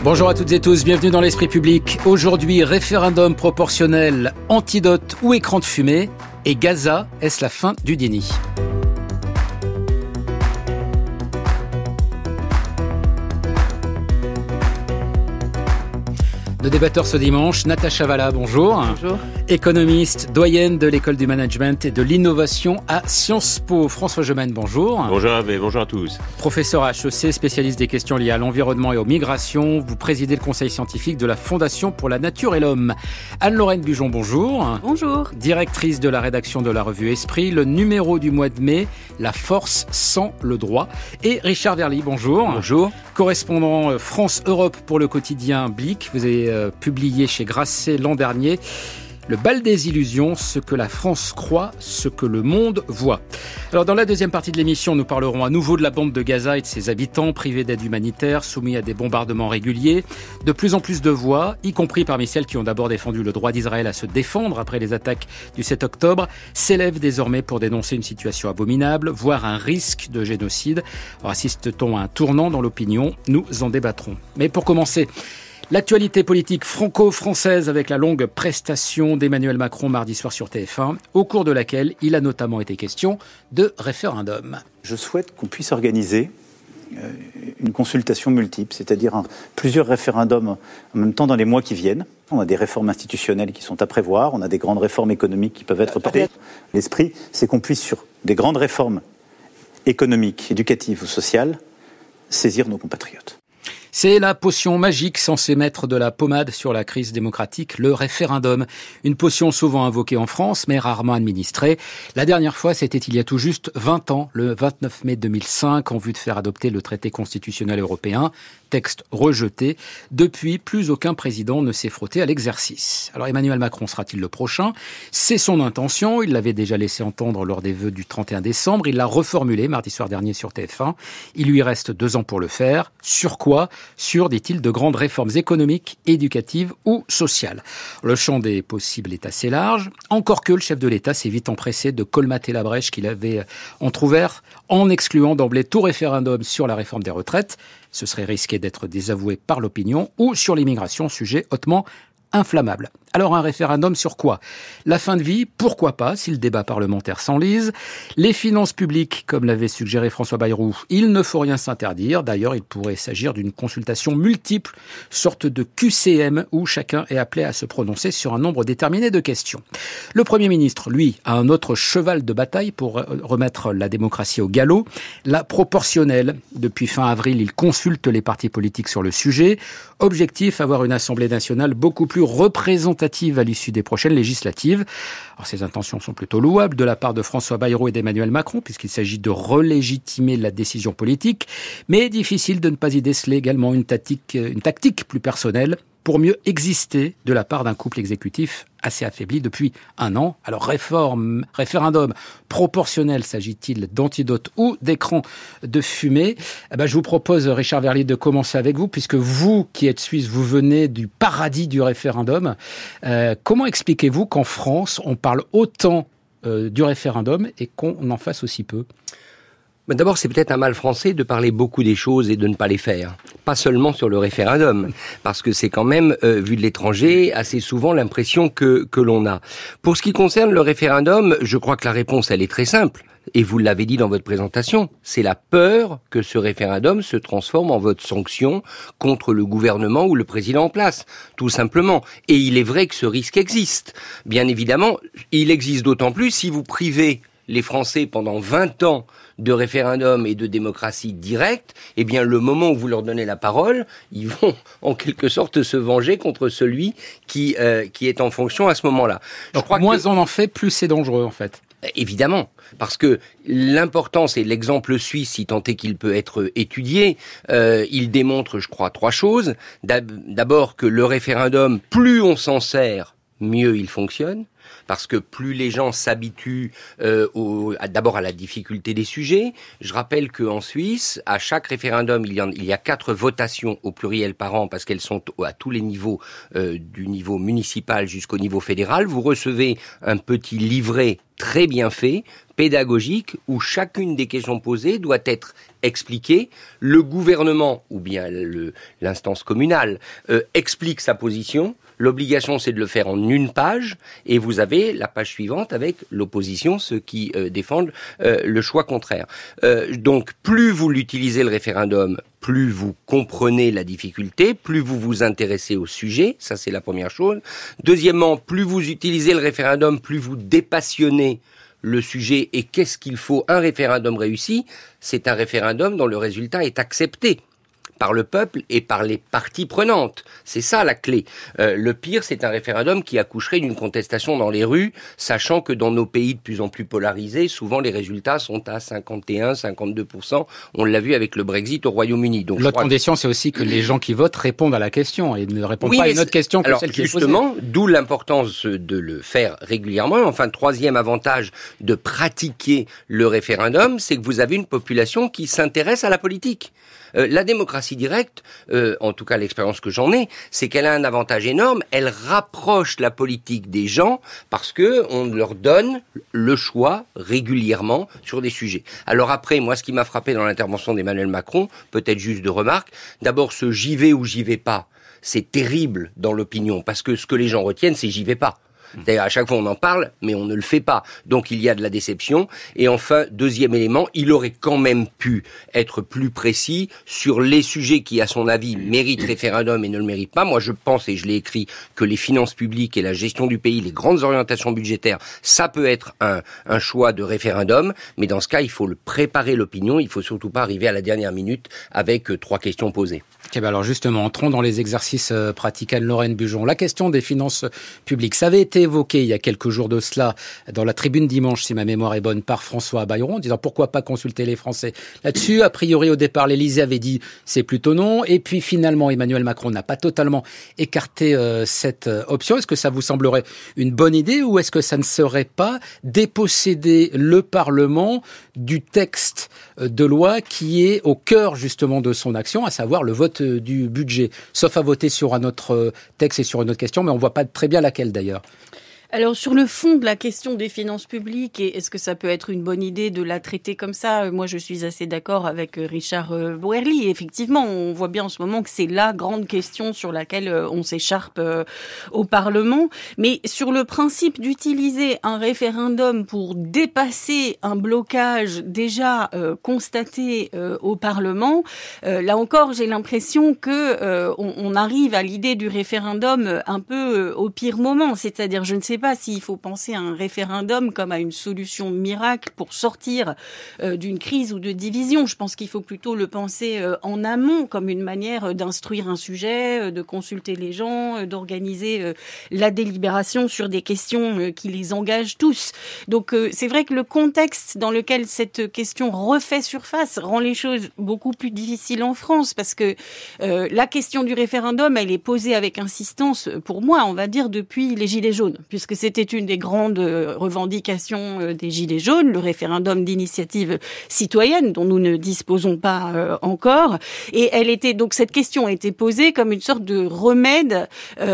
Bonjour à toutes et tous, bienvenue dans l'Esprit Public. Aujourd'hui, référendum proportionnel, antidote ou écran de fumée. Et Gaza, est-ce la fin du déni ? Nos débatteurs ce dimanche, Natacha Valla, bonjour. Bonjour. Économiste, doyenne de l'école du management et de l'innovation à Sciences Po. François Gemène, bonjour. Bonjour Hervé, bonjour à tous. Professeur à HEC, spécialiste des questions liées à l'environnement et aux migrations. Vous présidez le conseil scientifique de la Fondation pour la Nature et l'Homme. Anne-Lorraine Bujon, bonjour. Bonjour. Directrice de la rédaction de la revue Esprit, le numéro du mois de mai, La force sans le droit. Et Richard Verly, bonjour. Bonjour. Correspondant France-Europe pour le quotidien Blick. Vous avez publié chez Grasset l'an dernier Le bal des illusions, ce que la France croit, ce que le monde voit. Alors dans la deuxième partie de l'émission, nous parlerons à nouveau de la bande de Gaza et de ses habitants privés d'aide humanitaire, soumis à des bombardements réguliers. De plus en plus de voix, y compris parmi celles qui ont d'abord défendu le droit d'Israël à se défendre après les attaques du 7 octobre, s'élèvent désormais pour dénoncer une situation abominable, voire un risque de génocide. Alors, assiste-t-on à un tournant dans l'opinion ? Nous en débattrons. Mais pour commencer, l'actualité politique franco-française avec la longue prestation d'Emmanuel Macron mardi soir sur TF1, au cours de laquelle il a notamment été question de référendum. Je souhaite qu'on puisse organiser une consultation multiple, c'est-à-dire plusieurs référendums en même temps dans les mois qui viennent. On a des réformes institutionnelles qui sont à prévoir, on a des grandes réformes économiques qui peuvent être portées. L'esprit, c'est qu'on puisse, sur des grandes réformes économiques, éducatives ou sociales, saisir nos compatriotes. C'est la potion magique censée mettre de la pommade sur la crise démocratique, le référendum. Une potion souvent invoquée en France, mais rarement administrée. La dernière fois, c'était il y a tout juste 20 ans, le 29 mai 2005, en vue de faire adopter le traité constitutionnel européen. Texte rejeté. Depuis, plus aucun président ne s'est frotté à l'exercice. Alors Emmanuel Macron sera-t-il le prochain ? C'est son intention. Il l'avait déjà laissé entendre lors des vœux du 31 décembre. Il l'a reformulé mardi soir dernier sur TF1. Il lui reste 2 ans pour le faire. Sur quoi ? Sur, dit-il, de grandes réformes économiques, éducatives ou sociales. Le champ des possibles est assez large. Encore que le chef de l'État s'est vite empressé de colmater la brèche qu'il avait entrouverte en excluant d'emblée tout référendum sur la réforme des retraites. Ce serait risqué d'être désavoué par l'opinion, ou sur l'immigration, sujet hautement inflammable. Alors un référendum sur quoi ? La fin de vie, pourquoi pas, si le débat parlementaire s'enlise. Les finances publiques, comme l'avait suggéré François Bayrou, il ne faut rien s'interdire. D'ailleurs, il pourrait s'agir d'une consultation multiple, sorte de QCM, où chacun est appelé à se prononcer sur un nombre déterminé de questions. Le Premier ministre, lui, a un autre cheval de bataille pour remettre la démocratie au galop, la proportionnelle. Depuis fin avril, il consulte les partis politiques sur le sujet. Objectif, avoir une Assemblée nationale beaucoup plus représentative à l'issue des prochaines législatives. Alors, ces intentions sont plutôt louables de la part de François Bayrou et d'Emmanuel Macron, puisqu'il s'agit de relégitimer la décision politique, mais difficile de ne pas y déceler également une tactique plus personnelle pour mieux exister de la part d'un couple exécutif assez affaibli depuis 1 an. Alors référendum proportionnel, s'agit-il d'antidote ou d'écran de fumée ? Je vous propose, Richard Verly, de commencer avec vous, puisque vous qui êtes suisse, vous venez du paradis du référendum. Comment expliquez-vous qu'en France, on parle autant du référendum et qu'on en fasse aussi peu ? Mais d'abord, c'est peut-être un mal français de parler beaucoup des choses et de ne pas les faire. Pas seulement sur le référendum, parce que c'est quand même, vu de l'étranger, assez souvent l'impression que l'on a. Pour ce qui concerne le référendum, je crois que la réponse, elle est très simple. Et vous l'avez dit dans votre présentation, c'est la peur que ce référendum se transforme en votre sanction contre le gouvernement ou le président en place, tout simplement. Et il est vrai que ce risque existe. Bien évidemment, il existe d'autant plus si vous privez les Français pendant 20 ans de référendum et de démocratie directe, eh bien, le moment où vous leur donnez la parole, ils vont, en quelque sorte, se venger contre celui qui est en fonction à ce moment-là. Donc, moins on en fait, plus c'est dangereux, en fait. Évidemment, parce que l'importance et l'exemple suisse, si tant est qu'il peut être étudié, il démontre, je crois, 3 choses. D'abord que le référendum, plus on s'en sert, mieux il fonctionne. Parce que plus les gens s'habituent d'abord à la difficulté des sujets. Je rappelle qu'en Suisse, à chaque référendum, il y a 4 votations au pluriel par an parce qu'elles sont à tous les niveaux, du niveau municipal jusqu'au niveau fédéral. Vous recevez un petit livret très bien fait pédagogique où chacune des questions posées doit être expliquée. Le gouvernement ou bien l'instance communale explique sa position. L'obligation, c'est de le faire en une page, et vous avez la page suivante avec l'opposition, ceux qui défendent le choix contraire. Donc, plus vous l'utilisez le référendum, plus vous comprenez la difficulté, plus vous vous intéressez au sujet, ça c'est la première chose. Deuxièmement, plus vous utilisez le référendum, plus vous dépassionnez le sujet. Et qu'est-ce qu'il faut? Un référendum réussi, c'est un référendum dont le résultat est accepté par le peuple et par les parties prenantes. C'est ça la clé. Le pire, c'est un référendum qui accoucherait d'une contestation dans les rues, sachant que dans nos pays de plus en plus polarisés, souvent les résultats sont à 51, 52%. On l'a vu avec le Brexit au Royaume-Uni. Donc, l'autre condition, c'est aussi que les gens qui votent répondent à la question et ne répondent pas à une autre question que celle qui est posée. Justement, d'où l'importance de le faire régulièrement. Enfin, troisième avantage de pratiquer le référendum, c'est que vous avez une population qui s'intéresse à la politique. La démocratie directe, en tout cas l'expérience que j'en ai, c'est qu'elle a un avantage énorme. Elle rapproche la politique des gens parce que on leur donne le choix régulièrement sur des sujets. Alors après, moi, ce qui m'a frappé dans l'intervention d'Emmanuel Macron, peut-être juste de remarque, d'abord ce j'y vais ou j'y vais pas, c'est terrible dans l'opinion parce que ce que les gens retiennent, c'est j'y vais pas. D'ailleurs, à chaque fois on en parle, mais on ne le fait pas. Donc il y a de la déception. Et enfin, deuxième élément, il aurait quand même pu être plus précis sur les sujets qui, à son avis, méritent référendum et ne le méritent pas. Moi, je pense, et je l'ai écrit, que les finances publiques et la gestion du pays, les grandes orientations budgétaires, ça peut être un choix de référendum. Mais dans ce cas, il faut préparer l'opinion. Il faut surtout pas arriver à la dernière minute avec 3 questions posées. Okay, ben alors justement, entrons dans les exercices pratiques. Anne-Lorraine Bujon, la question des finances publiques, ça avait été évoqué il y a quelques jours de cela dans la Tribune dimanche, si ma mémoire est bonne, par François Bayrou, en disant pourquoi pas consulter les Français là-dessus. A priori, au départ, l'Élysée avait dit c'est plutôt non. Et puis finalement, Emmanuel Macron n'a pas totalement écarté cette option. Est-ce que ça vous semblerait une bonne idée ou est-ce que ça ne serait pas déposséder le Parlement du texte de loi qui est au cœur justement de son action, à savoir le vote du budget, sauf à voter sur un autre texte et sur une autre question, mais on voit pas très bien laquelle d'ailleurs. Alors, sur le fond de la question des finances publiques, et est-ce que ça peut être une bonne idée de la traiter comme ça? Moi, je suis assez d'accord avec Richard Boerly. Effectivement, on voit bien en ce moment que c'est la grande question sur laquelle on s'écharpe au Parlement. Mais sur le principe d'utiliser un référendum pour dépasser un blocage déjà constaté au Parlement, là encore, j'ai l'impression que on arrive à l'idée du référendum un peu au pire moment. C'est-à-dire, je ne sais pas s'il faut penser à un référendum comme à une solution miracle pour sortir d'une crise ou de division. Je pense qu'il faut plutôt le penser en amont comme une manière d'instruire un sujet, de consulter les gens, d'organiser la délibération sur des questions qui les engagent tous. Donc c'est vrai que le contexte dans lequel cette question refait surface rend les choses beaucoup plus difficiles en France parce que la question du référendum, elle est posée avec insistance, pour moi, on va dire, depuis les Gilets jaunes, puisque c'était une des grandes revendications des Gilets jaunes, le référendum d'initiative citoyenne dont nous ne disposons pas encore. Et elle était donc cette question a été posée comme une sorte de remède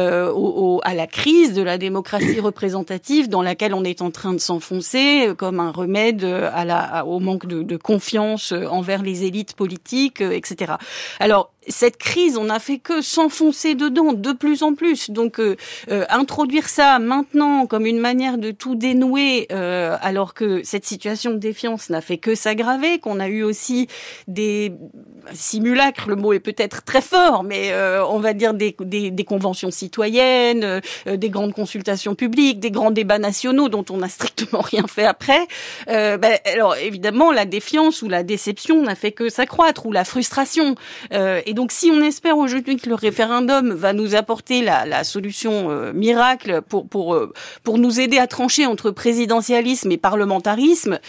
à la crise de la démocratie représentative dans laquelle on est en train de s'enfoncer, comme un remède au manque de confiance envers les élites politiques, etc. Alors cette crise, on n'a fait que s'enfoncer dedans de plus en plus. Donc, introduire ça maintenant comme une manière de tout dénouer, alors que cette situation de défiance n'a fait que s'aggraver, qu'on a eu aussi des simulacres, le mot est peut-être très fort, mais on va dire des conventions citoyennes, des grandes consultations publiques, des grands débats nationaux dont on n'a strictement rien fait après. Alors, évidemment, la défiance ou la déception n'a fait que s'accroître, ou la frustration. Et donc, si on espère aujourd'hui que le référendum va nous apporter la solution miracle pour nous aider à trancher entre présidentialisme et parlementarisme,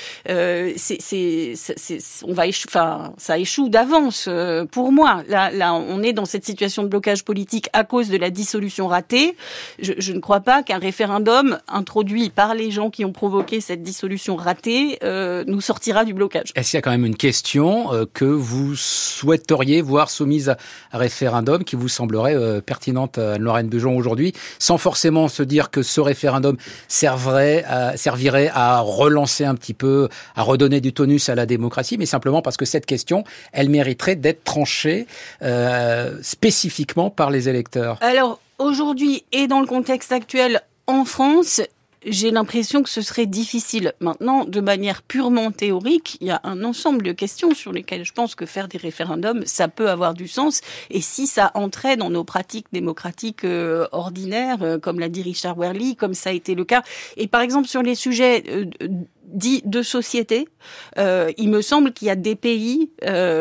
ça échoue d'avance pour moi. Là, on est dans cette situation de blocage politique à cause de la dissolution ratée. Je ne crois pas qu'un référendum introduit par les gens qui ont provoqué cette dissolution ratée nous sortira du blocage. Est-ce qu'il y a quand même une question que vous souhaiteriez voir soumise soumise à référendum qui vous semblerait pertinente, Anne-Lorraine Bugeaud, aujourd'hui, sans forcément se dire que ce référendum servirait à relancer un petit peu, à redonner du tonus à la démocratie, mais simplement parce que cette question, elle mériterait d'être tranchée spécifiquement par les électeurs. Alors, aujourd'hui et dans le contexte actuel en France, j'ai l'impression que ce serait difficile. Maintenant, de manière purement théorique, il y a un ensemble de questions sur lesquelles je pense que faire des référendums, ça peut avoir du sens. Et si ça entrait dans nos pratiques démocratiques ordinaires, comme l'a dit Richard Wehrli, comme ça a été le cas. Et par exemple, sur les sujets dits de société, il me semble qu'il y a des pays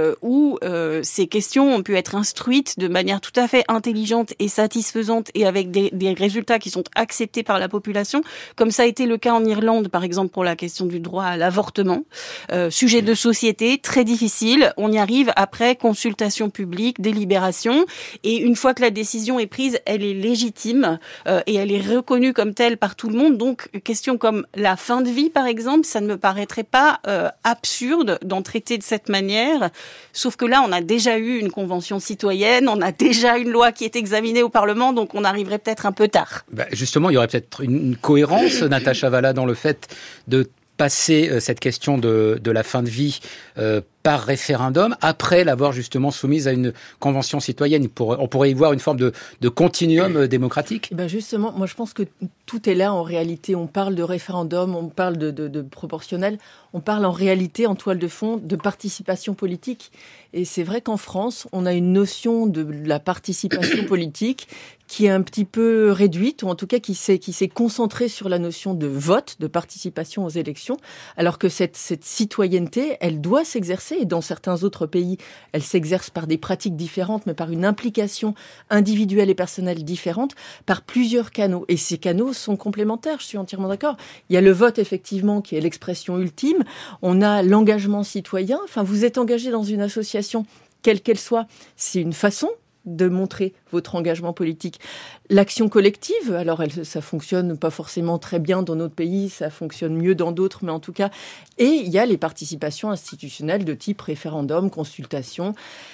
où ces questions ont pu être instruites de manière tout à fait intelligente et satisfaisante et avec des résultats qui sont acceptés par la population, comme ça a été le cas en Irlande, par exemple, pour la question du droit à l'avortement. Sujet de société, très difficile. On y arrive après consultation publique, délibération, et une fois que la décision est prise, elle est légitime et elle est reconnue comme telle par tout le monde. Donc, question comme la fin de vie, par exemple, ça ne me paraîtrait pas absurde d'en traiter de cette manière, sauf que là, on a déjà eu une convention citoyenne, on a déjà une loi qui est examinée au Parlement, donc on arriverait peut-être un peu tard. Justement, il y aurait peut-être une cohérence, Natacha Valla, dans le fait de passer cette question de la fin de vie par référendum, après l'avoir justement soumise à une convention citoyenne. On pourrait y voir une forme de continuum démocratique. Justement, moi je pense que tout est là en réalité. On parle de référendum, on parle de proportionnel, on parle en réalité, en toile de fond, de participation politique. Et c'est vrai qu'en France, on a une notion de la participation politique qui est un petit peu réduite, ou en tout cas qui s'est concentrée sur la notion de vote, de participation aux élections, alors que cette citoyenneté, elle doit s'exercer, et dans certains autres pays, elle s'exerce par des pratiques différentes, mais par une implication individuelle et personnelle différente, par plusieurs canaux. Et ces canaux sont complémentaires, je suis entièrement d'accord. Il y a le vote, effectivement, qui est l'expression ultime. On a l'engagement citoyen. Enfin, vous êtes engagé dans une association, quelle qu'elle soit, c'est une façon de montrer votre engagement politique. L'action collective, alors ça fonctionne pas forcément très bien dans notre pays, ça fonctionne mieux dans d'autres, mais en tout cas, et il y a les participations institutionnelles de type référendum, consultation.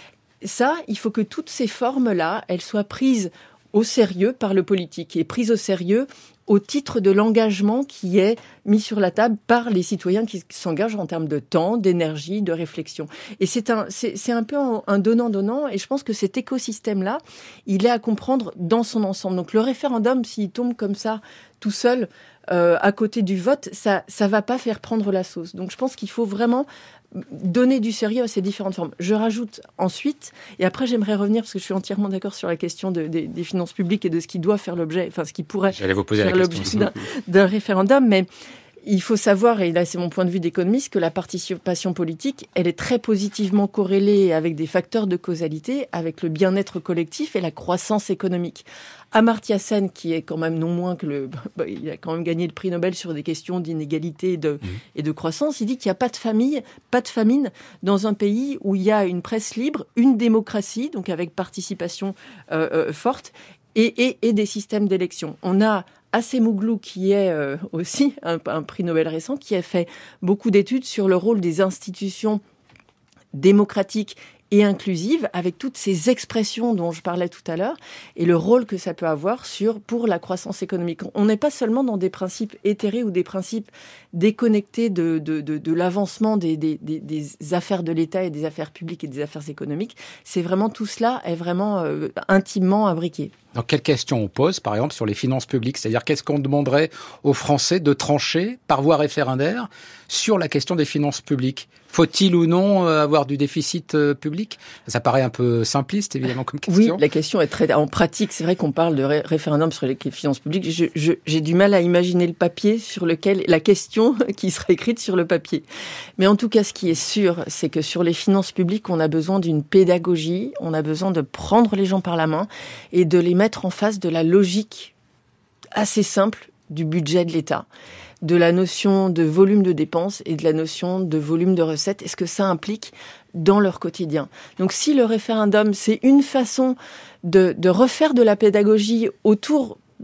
Ça, il faut que toutes ces formes-là, elles soient prises au sérieux par le politique et prises au sérieux au titre de l'engagement qui est mis sur la table par les citoyens qui s'engagent en termes de temps, d'énergie, de réflexion. Et c'est un peu un donnant-donnant, et je pense que cet écosystème-là, il est à comprendre dans son ensemble. Donc le référendum, s'il tombe comme ça, tout seul, à côté du vote, ça va pas faire prendre la sauce. Donc je pense qu'il faut vraiment donner du sérieux à ces différentes formes. Je rajoute ensuite, et après j'aimerais revenir, parce que je suis entièrement d'accord sur la question des finances publiques et de ce qui doit faire l'objet, enfin ce qui pourrait faire l'objet d'un référendum, mais il faut savoir, et là c'est mon point de vue d'économiste, que la participation politique, elle est très positivement corrélée avec des facteurs de causalité, avec le bien-être collectif et la croissance économique. Amartya Sen, qui est quand même non moins que il a quand même gagné le prix Nobel sur des questions d'inégalité et de croissance, il dit qu'il n'y a pas de famine dans un pays où il y a une presse libre, une démocratie, donc avec participation forte, et des systèmes d'élection. On a Acemoglu, qui est aussi un prix Nobel récent, qui a fait beaucoup d'études sur le rôle des institutions démocratiques et inclusive, avec toutes ces expressions dont je parlais tout à l'heure, et le rôle que ça peut avoir pour la croissance économique. On n'est pas seulement dans des principes éthérés ou des principes déconnectés de l'avancement des affaires de l'État et des affaires publiques et des affaires économiques. C'est vraiment, tout cela est vraiment intimement imbriqué. Donc, quelle question on pose, par exemple, sur les finances publiques? C'est-à-dire, qu'est-ce qu'on demanderait aux Français de trancher par voie référendaire sur la question des finances publiques? Faut-il ou non avoir du déficit public? Ça paraît un peu simpliste, évidemment, comme question. Oui, la question est très... En pratique, c'est vrai qu'on parle de référendum sur les finances publiques. J'ai du mal à imaginer le papier sur lequel... La question qui sera écrite sur le papier. Mais en tout cas, ce qui est sûr, c'est que sur les finances publiques, on a besoin d'une pédagogie, on a besoin de prendre les gens par la main et de les mettre en face de la logique assez simple du budget de l'État, de la notion de volume de dépenses et de la notion de volume de recettes, et ce que ça implique dans leur quotidien. Donc si le référendum, c'est une façon de refaire de la pédagogie autour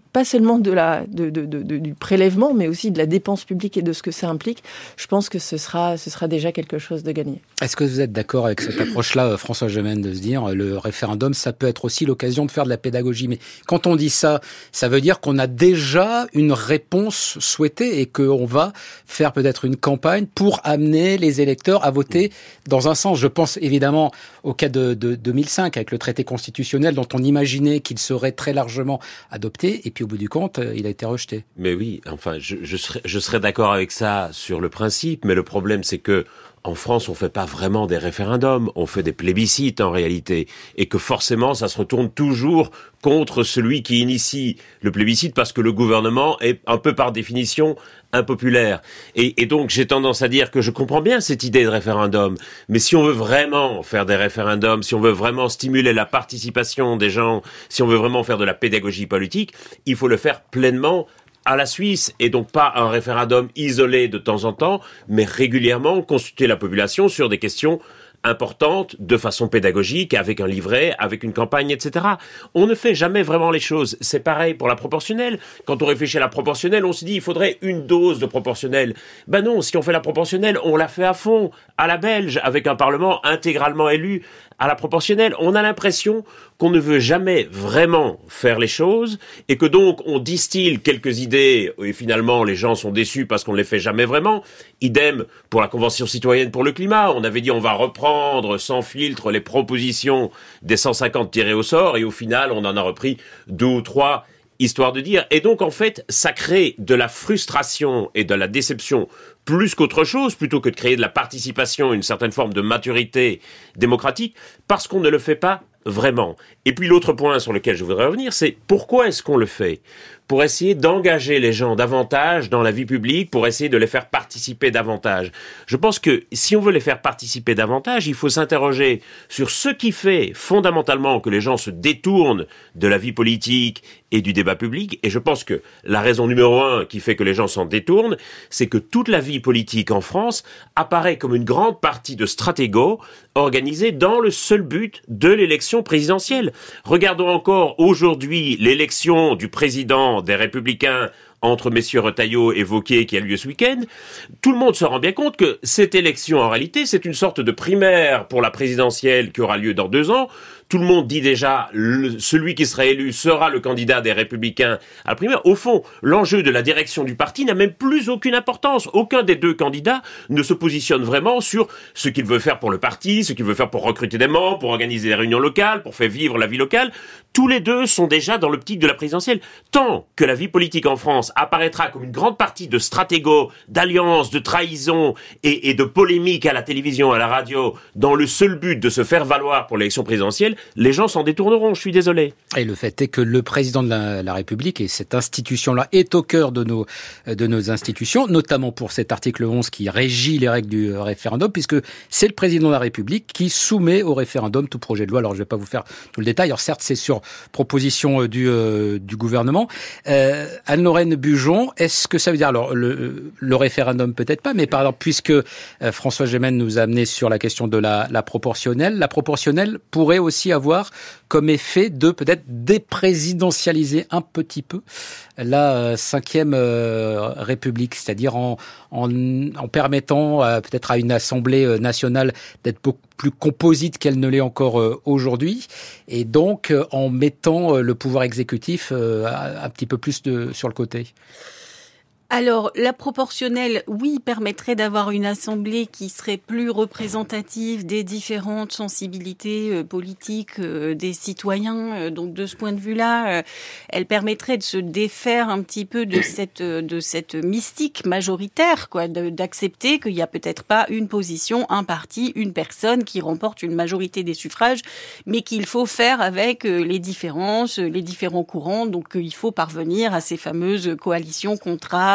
pas seulement du prélèvement, mais aussi de la dépense publique et de ce que ça implique, je pense que ce sera déjà quelque chose de gagné. Est-ce que vous êtes d'accord avec cette approche-là, François Gemène, de se dire le référendum, ça peut être aussi l'occasion de faire de la pédagogie? Mais quand on dit ça, ça veut dire qu'on a déjà une réponse souhaitée et qu'on va faire peut-être une campagne pour amener les électeurs à voter dans un sens. Je pense évidemment au cas de 2005 avec le traité constitutionnel dont on imaginait qu'il serait très largement adopté et puis au bout du compte, il a été rejeté. Mais oui, enfin, je serais d'accord avec ça sur le principe, mais le problème c'est que en France, on fait pas vraiment des référendums, on fait des plébiscites en réalité, et que forcément, ça se retourne toujours contre celui qui initie le plébiscite parce que le gouvernement est un peu par définition impopulaire. Et donc, j'ai tendance à dire que je comprends bien cette idée de référendum, mais si on veut vraiment faire des référendums, si on veut vraiment stimuler la participation des gens, si on veut vraiment faire de la pédagogie politique, il faut le faire pleinement à la Suisse, et donc pas un référendum isolé de temps en temps, mais régulièrement consulter la population sur des questions importantes, de façon pédagogique, avec un livret, avec une campagne, etc. On ne fait jamais vraiment les choses. C'est pareil pour la proportionnelle. Quand on réfléchit à la proportionnelle, on se dit il faudrait une dose de proportionnelle. Ben non, si on fait la proportionnelle, on la fait à fond, à la belge, avec un parlement intégralement élu. À la proportionnelle, on a l'impression qu'on ne veut jamais vraiment faire les choses et que donc on distille quelques idées et finalement les gens sont déçus parce qu'on ne les fait jamais vraiment. Idem pour la Convention citoyenne pour le climat. On avait dit on va reprendre sans filtre les propositions des 150 tirées au sort et au final on en a repris 2 ou 3 histoire de dire. Et donc en fait ça crée de la frustration et de la déception plus qu'autre chose, plutôt que de créer de la participation, une certaine forme de maturité démocratique, parce qu'on ne le fait pas vraiment. Et puis l'autre point sur lequel je voudrais revenir, c'est pourquoi est-ce qu'on le fait ? Pour essayer d'engager les gens davantage dans la vie publique, pour essayer de les faire participer davantage. Je pense que si on veut les faire participer davantage, il faut s'interroger sur ce qui fait fondamentalement que les gens se détournent de la vie politique et du débat public. Et je pense que la raison numéro 1 qui fait que les gens s'en détournent, c'est que toute la vie politique en France apparaît comme une grande partie de stratégo organisée dans le seul but de l'élection présidentielle. Regardons encore aujourd'hui l'élection du président des Républicains entre messieurs Retailleau et Wauquiez qui a lieu ce week-end. Tout le monde se rend bien compte que cette élection, en réalité, c'est une sorte de primaire pour la présidentielle qui aura lieu dans 2 ans. Tout le monde dit déjà, celui qui sera élu sera le candidat des Républicains à la primaire. Au fond, l'enjeu de la direction du parti n'a même plus aucune importance. Aucun des 2 candidats ne se positionne vraiment sur ce qu'il veut faire pour le parti, ce qu'il veut faire pour recruter des membres, pour organiser des réunions locales, pour faire vivre la vie locale. Tous les 2 sont déjà dans l'optique de la présidentielle. Tant que la vie politique en France apparaîtra comme une grande partie de stratégo, d'alliances, de trahison et de polémiques à la télévision, à la radio, dans le seul but de se faire valoir pour l'élection présidentielle, les gens s'en détourneront, je suis désolé. Et le fait est que le président de la République, et cette institution-là est au cœur de nos institutions, notamment pour cet article 11 qui régit les règles du référendum, puisque c'est le président de la République qui soumet au référendum tout projet de loi. Alors je ne vais pas vous faire tout le détail, alors certes c'est sur proposition du gouvernement. Anne-Lorraine Bujon, est-ce que ça veut dire, alors le référendum peut-être pas, mais par exemple, puisque François Gemène nous a amené sur la question de la proportionnelle pourrait aussi avoir comme effet de peut-être déprésidentialiser un petit peu la 5e République, c'est-à-dire en permettant peut-être à une Assemblée nationale d'être beaucoup plus composite qu'elle ne l'est encore aujourd'hui, et donc en mettant le pouvoir exécutif un petit peu plus sur le côté. Alors, la proportionnelle, oui, permettrait d'avoir une assemblée qui serait plus représentative des différentes sensibilités politiques des citoyens. Donc, de ce point de vue-là, elle permettrait de se défaire un petit peu de cette mystique majoritaire, quoi, d'accepter qu'il n'y a peut-être pas une position, un parti, une personne qui remporte une majorité des suffrages, mais qu'il faut faire avec les différences, les différents courants. Donc, il faut parvenir à ces fameuses coalitions contrats,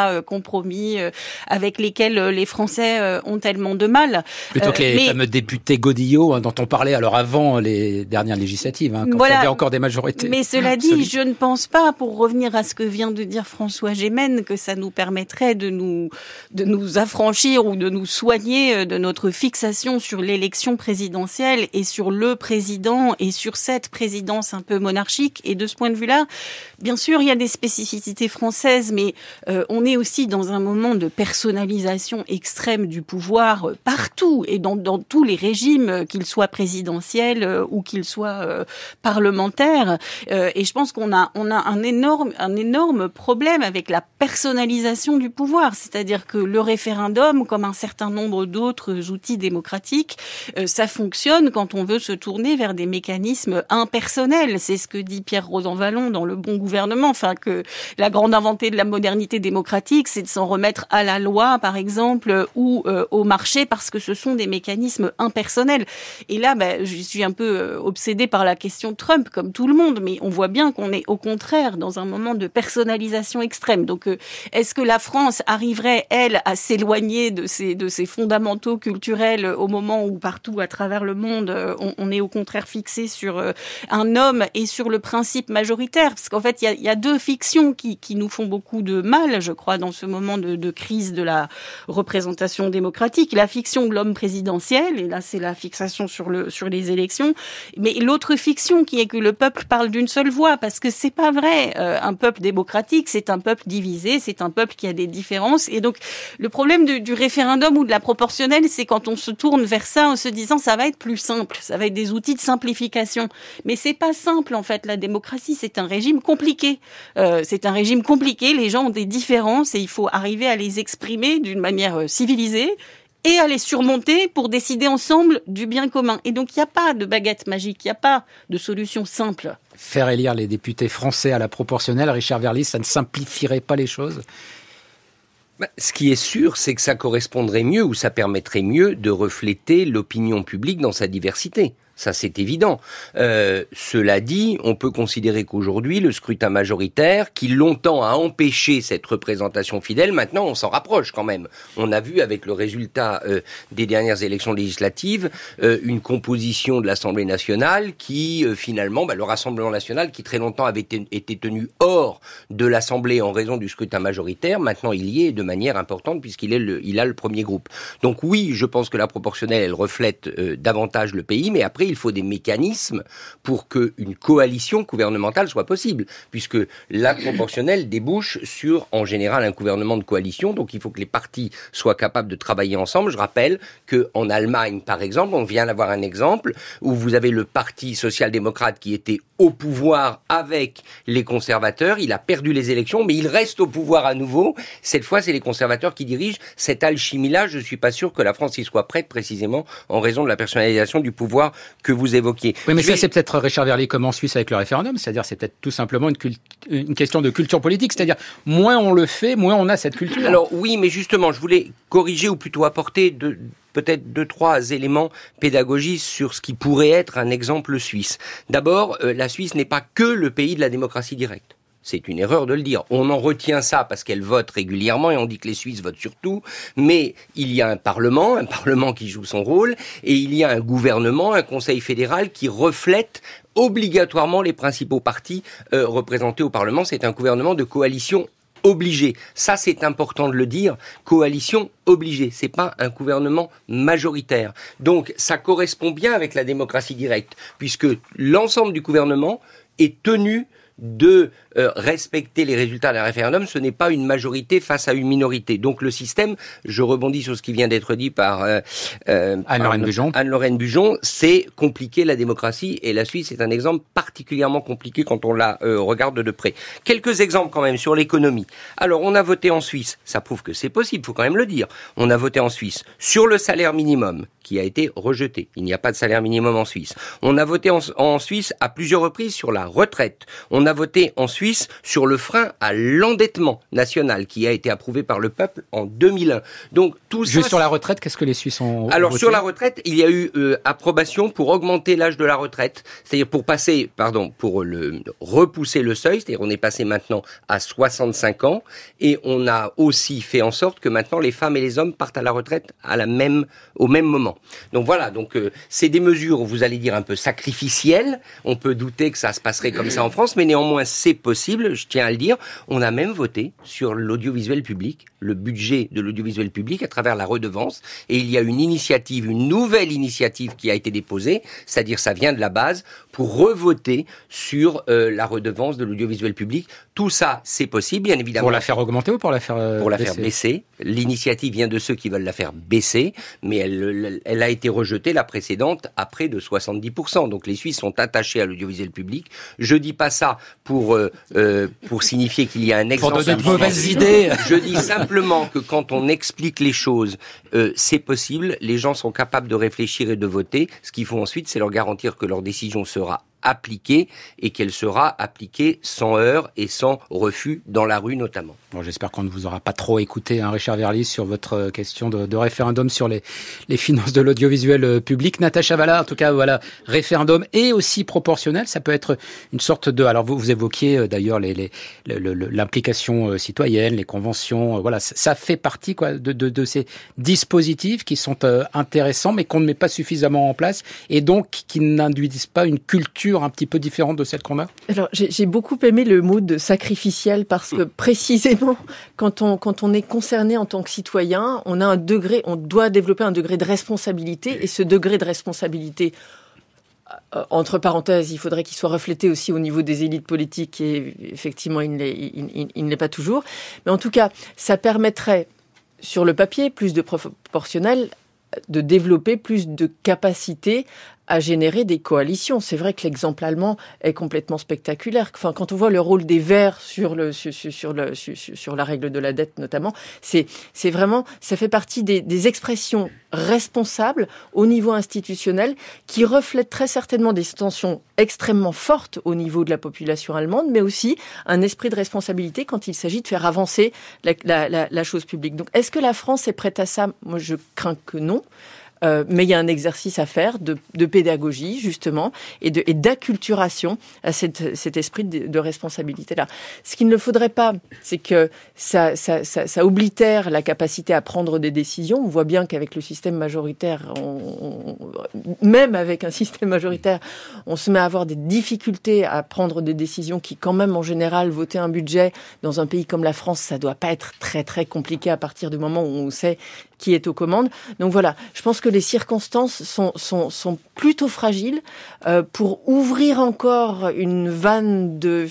pas compromis avec lesquels les Français ont tellement de mal. Plutôt que les fameux députés Godillot dont on parlait alors avant les dernières législatives, quand il y avait encore des majorités. Mais cela dit, je ne pense pas, pour revenir à ce que vient de dire François Gémen, que ça nous permettrait de nous affranchir ou de nous soigner de notre fixation sur l'élection présidentielle et sur le président et sur cette présidence un peu monarchique. Et de ce point de vue-là, bien sûr, il y a des spécificités françaises, mais on est aussi dans un moment de personnalisation extrême du pouvoir partout et dans tous les régimes, qu'ils soient présidentiels ou qu'ils soient parlementaires. Et je pense qu'on a un énorme problème avec la personnalisation du pouvoir, c'est-à-dire que le référendum, comme un certain nombre d'autres outils démocratiques, ça fonctionne quand on veut se tourner vers des mécanismes impersonnels. C'est ce que dit Pierre Rosanvallon dans Le Bon Gouvernement, que la grande inventée de la modernité démocratique, c'est de s'en remettre à la loi, par exemple, ou au marché, parce que ce sont des mécanismes impersonnels. Et là, je suis un peu obsédée par la question Trump, comme tout le monde, mais on voit bien qu'on est au contraire dans un moment de personnalisation extrême. Donc, est-ce que la France arriverait, elle, à s'éloigner de ses fondamentaux culturels au moment où partout à travers le monde, on est au contraire fixé sur un homme et sur le principe majoritaire? Parce qu'en fait, il y a deux fictions qui nous font beaucoup de mal, je crois, dans ce moment de crise de la représentation démocratique. La fiction de l'homme présidentiel, et là c'est la fixation sur les élections, mais l'autre fiction qui est que le peuple parle d'une seule voix, parce que c'est pas vrai. Un peuple démocratique, c'est un peuple divisé, c'est un peuple qui a des différences. Et donc le problème du référendum ou de la proportionnelle, c'est quand on se tourne vers ça en se disant ça va être plus simple, ça va être des outils de simplification. Mais c'est pas simple en fait. La démocratie, c'est un régime compliqué. Les gens ont des différences et il faut arriver à les exprimer d'une manière civilisée et à les surmonter pour décider ensemble du bien commun. Et donc, il n'y a pas de baguette magique, il n'y a pas de solution simple. Faire élire les députés français à la proportionnelle, Richard Verlis, ça ne simplifierait pas les choses ? Ce qui est sûr, c'est que ça correspondrait mieux ou ça permettrait mieux de refléter l'opinion publique dans sa diversité. Ça, c'est évident. Cela dit, on peut considérer qu'aujourd'hui, le scrutin majoritaire, qui longtemps a empêché cette représentation fidèle, maintenant, on s'en rapproche quand même. On a vu avec le résultat des dernières élections législatives une composition de l'Assemblée nationale qui, finalement, le Rassemblement national, qui très longtemps avait été tenu hors de l'Assemblée en raison du scrutin majoritaire, maintenant il y est de manière importante puisqu'il a le premier groupe. Donc oui, je pense que la proportionnelle, elle reflète davantage le pays, mais après, il faut des mécanismes pour qu'une coalition gouvernementale soit possible, puisque la proportionnelle débouche sur, en général, un gouvernement de coalition, donc il faut que les partis soient capables de travailler ensemble. Je rappelle qu'en Allemagne, par exemple, on vient d'avoir un exemple où vous avez le parti social-démocrate qui était au pouvoir avec les conservateurs, il a perdu les élections, mais il reste au pouvoir à nouveau. Cette fois, c'est les conservateurs qui dirigent. Cette alchimie-là, je ne suis pas sûr que la France y soit prête, précisément, en raison de la personnalisation du pouvoir que vous évoquiez. Oui, mais c'est peut-être, Richard Verlis, comme en Suisse avec le référendum, c'est-à-dire c'est peut-être tout simplement une question de culture politique, c'est-à-dire moins on le fait, moins on a cette culture. Alors oui, mais justement, je voulais corriger ou plutôt apporter peut-être 2-3 éléments pédagogiques sur ce qui pourrait être un exemple suisse. D'abord, la Suisse n'est pas que le pays de la démocratie directe. C'est une erreur de le dire. On en retient ça parce qu'elle vote régulièrement et on dit que les Suisses votent sur tout. Mais il y a un Parlement qui joue son rôle, et il y a un gouvernement, un Conseil fédéral qui reflète obligatoirement les principaux partis représentés au Parlement. C'est un gouvernement de coalition obligé. Ça, c'est important de le dire. Coalition obligée. C'est pas un gouvernement majoritaire. Donc, ça correspond bien avec la démocratie directe, puisque l'ensemble du gouvernement est tenu de respecter les résultats d'un référendum. Ce n'est pas une majorité face à une minorité. Donc le système, je rebondis sur ce qui vient d'être dit par Anne-Lorraine Bujon, c'est compliquer la démocratie, et la Suisse est un exemple particulièrement compliqué quand on la regarde de près. Quelques exemples quand même sur l'économie. Alors on a voté en Suisse, ça prouve que c'est possible, il faut quand même le dire. On a voté en Suisse sur le salaire minimum, qui a été rejeté. Il n'y a pas de salaire minimum en Suisse. On a voté en Suisse à plusieurs reprises sur la retraite. On On a voté en Suisse sur le frein à l'endettement national qui a été approuvé par le peuple en 2001. Donc tout ça. Juste sur la retraite, qu'est-ce que les Suisses ont Alors voté ? Sur la retraite, il y a eu approbation pour augmenter l'âge de la retraite, c'est-à-dire pour repousser le seuil, c'est-à-dire on est passé maintenant à 65 ans et on a aussi fait en sorte que maintenant les femmes et les hommes partent à la retraite au même moment. Donc voilà, c'est des mesures, vous allez dire un peu sacrificielles. On peut douter que ça se passerait comme ça en France, mais néanmoins c'est possible, je tiens à le dire. On a même voté sur l'audiovisuel public, le budget de l'audiovisuel public à travers la redevance, et il y a une nouvelle initiative qui a été déposée, c'est-à-dire ça vient de la base, pour revoter sur la redevance de l'audiovisuel public. Tout ça, c'est possible, bien évidemment. Pour la faire augmenter ou pour la faire baisser ? Pour la faire baisser. L'initiative vient de ceux qui veulent la faire baisser, mais elle a été rejetée, la précédente, à près de 70%. Donc les Suisses sont attachés à l'audiovisuel public. Je dis pas ça pour signifier qu'il y a un exemple. Pour donner de mauvaises idées. Je dis simplement que quand on explique les choses, c'est possible. Les gens sont capables de réfléchir et de voter. Ce qu'il faut ensuite, c'est leur garantir que leur décision sera appliquée et qu'elle sera appliquée sans heurts et sans refus dans la rue notamment. Bon, j'espère qu'on ne vous aura pas trop écouté, Richard Verlis, sur votre question de référendum sur les finances de l'audiovisuel public. Natacha Valla, en tout cas, voilà, référendum et aussi proportionnel, ça peut être une sorte de... Alors vous évoquiez d'ailleurs l'implication citoyenne, les conventions, voilà, ça fait partie de ces dispositifs qui sont intéressants mais qu'on ne met pas suffisamment en place et donc qui n'induisent pas une culture un petit peu différente de celle qu'on a. Alors j'ai beaucoup aimé le mot de sacrificiel parce que précisément quand on est concerné en tant que citoyen, on doit développer un degré de responsabilité et ce degré de responsabilité, entre parenthèses, il faudrait qu'il soit reflété aussi au niveau des élites politiques et effectivement il ne l'est pas toujours. Mais en tout cas, ça permettrait sur le papier plus de proportionnel, de développer plus de capacité à générer des coalitions. C'est vrai que l'exemple allemand est complètement spectaculaire. Enfin, quand on voit le rôle des Verts sur la règle de la dette notamment, c'est vraiment, ça fait partie des expressions responsables au niveau institutionnel qui reflètent très certainement des tensions extrêmement fortes au niveau de la population allemande, mais aussi un esprit de responsabilité quand il s'agit de faire avancer la chose publique. Donc, est-ce que la France est prête à ça ? Moi, je crains que non. Mais il y a un exercice à faire de pédagogie, justement, et d'acculturation à cet esprit de responsabilité-là. Ce qu'il ne faudrait pas, c'est que ça oblitère la capacité à prendre des décisions. On voit bien qu'avec le système majoritaire, même avec un système majoritaire, on se met à avoir des difficultés à prendre des décisions qui, quand même, en général, voter un budget dans un pays comme la France, ça doit pas être très, très compliqué à partir du moment où on sait qui est aux commandes. Donc voilà, je pense que les circonstances sont plutôt fragiles pour ouvrir encore une vanne de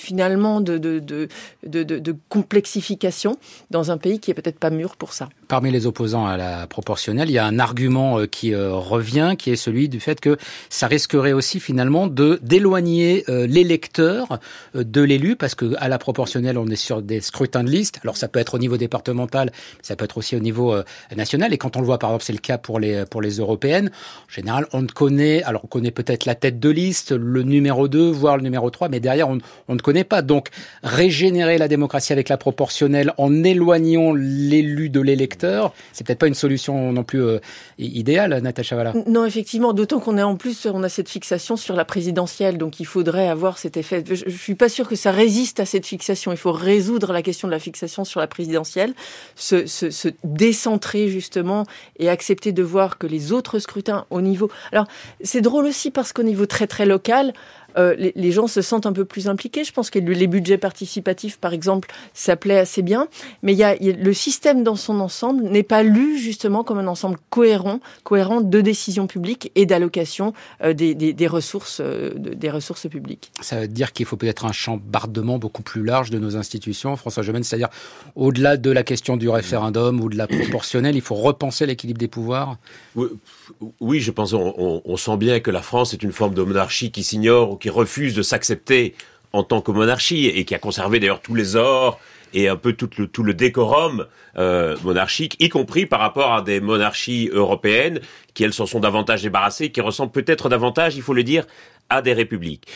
complexification dans un pays qui est peut-être pas mûr pour ça. Parmi les opposants à la proportionnelle, il y a un argument qui revient, qui est celui du fait que ça risquerait aussi finalement d'éloigner l'électeur de l'élu, parce que à la proportionnelle, on est sur des scrutins de liste. Alors ça peut être au niveau départemental, ça peut être aussi au niveau national. Et quand on le voit, par exemple, c'est le cas pour les européennes. En général, on connaît peut-être la tête de liste, le numéro 2, voire le numéro 3, mais derrière, on ne connaît pas. Donc, régénérer la démocratie avec la proportionnelle en éloignant l'élu de l'électeur, c'est peut-être pas une solution non plus idéale, Natacha Valla. Non, effectivement, d'autant qu'on a cette fixation sur la présidentielle, donc il faudrait avoir cet effet. Je suis pas sûre que ça résiste à cette fixation. Il faut résoudre la question de la fixation sur la présidentielle, se décentrer justement et accepter de voir que les autres scrutins au niveau... Alors, c'est drôle aussi parce qu'au niveau très très local, les gens se sentent un peu plus impliqués. Je pense que les budgets participatifs, par exemple, ça plaît assez bien. Mais le système dans son ensemble n'est pas lu justement comme un ensemble cohérent de décisions publiques et d'allocation des ressources publiques. Ça veut dire qu'il faut peut-être un chambardement beaucoup plus large de nos institutions, François Gemène, c'est-à-dire au-delà de la question du référendum ou de la proportionnelle, il faut repenser l'équilibre des pouvoirs. Oui, je pense on sent bien que la France est une forme de monarchie qui s'ignore ou qui refuse de s'accepter en tant que monarchie et qui a conservé d'ailleurs tous les ors et un peu tout le décorum monarchique, y compris par rapport à des monarchies européennes qui, elles, s'en sont davantage débarrassées, qui ressemblent peut-être davantage, il faut le dire, à des républiques.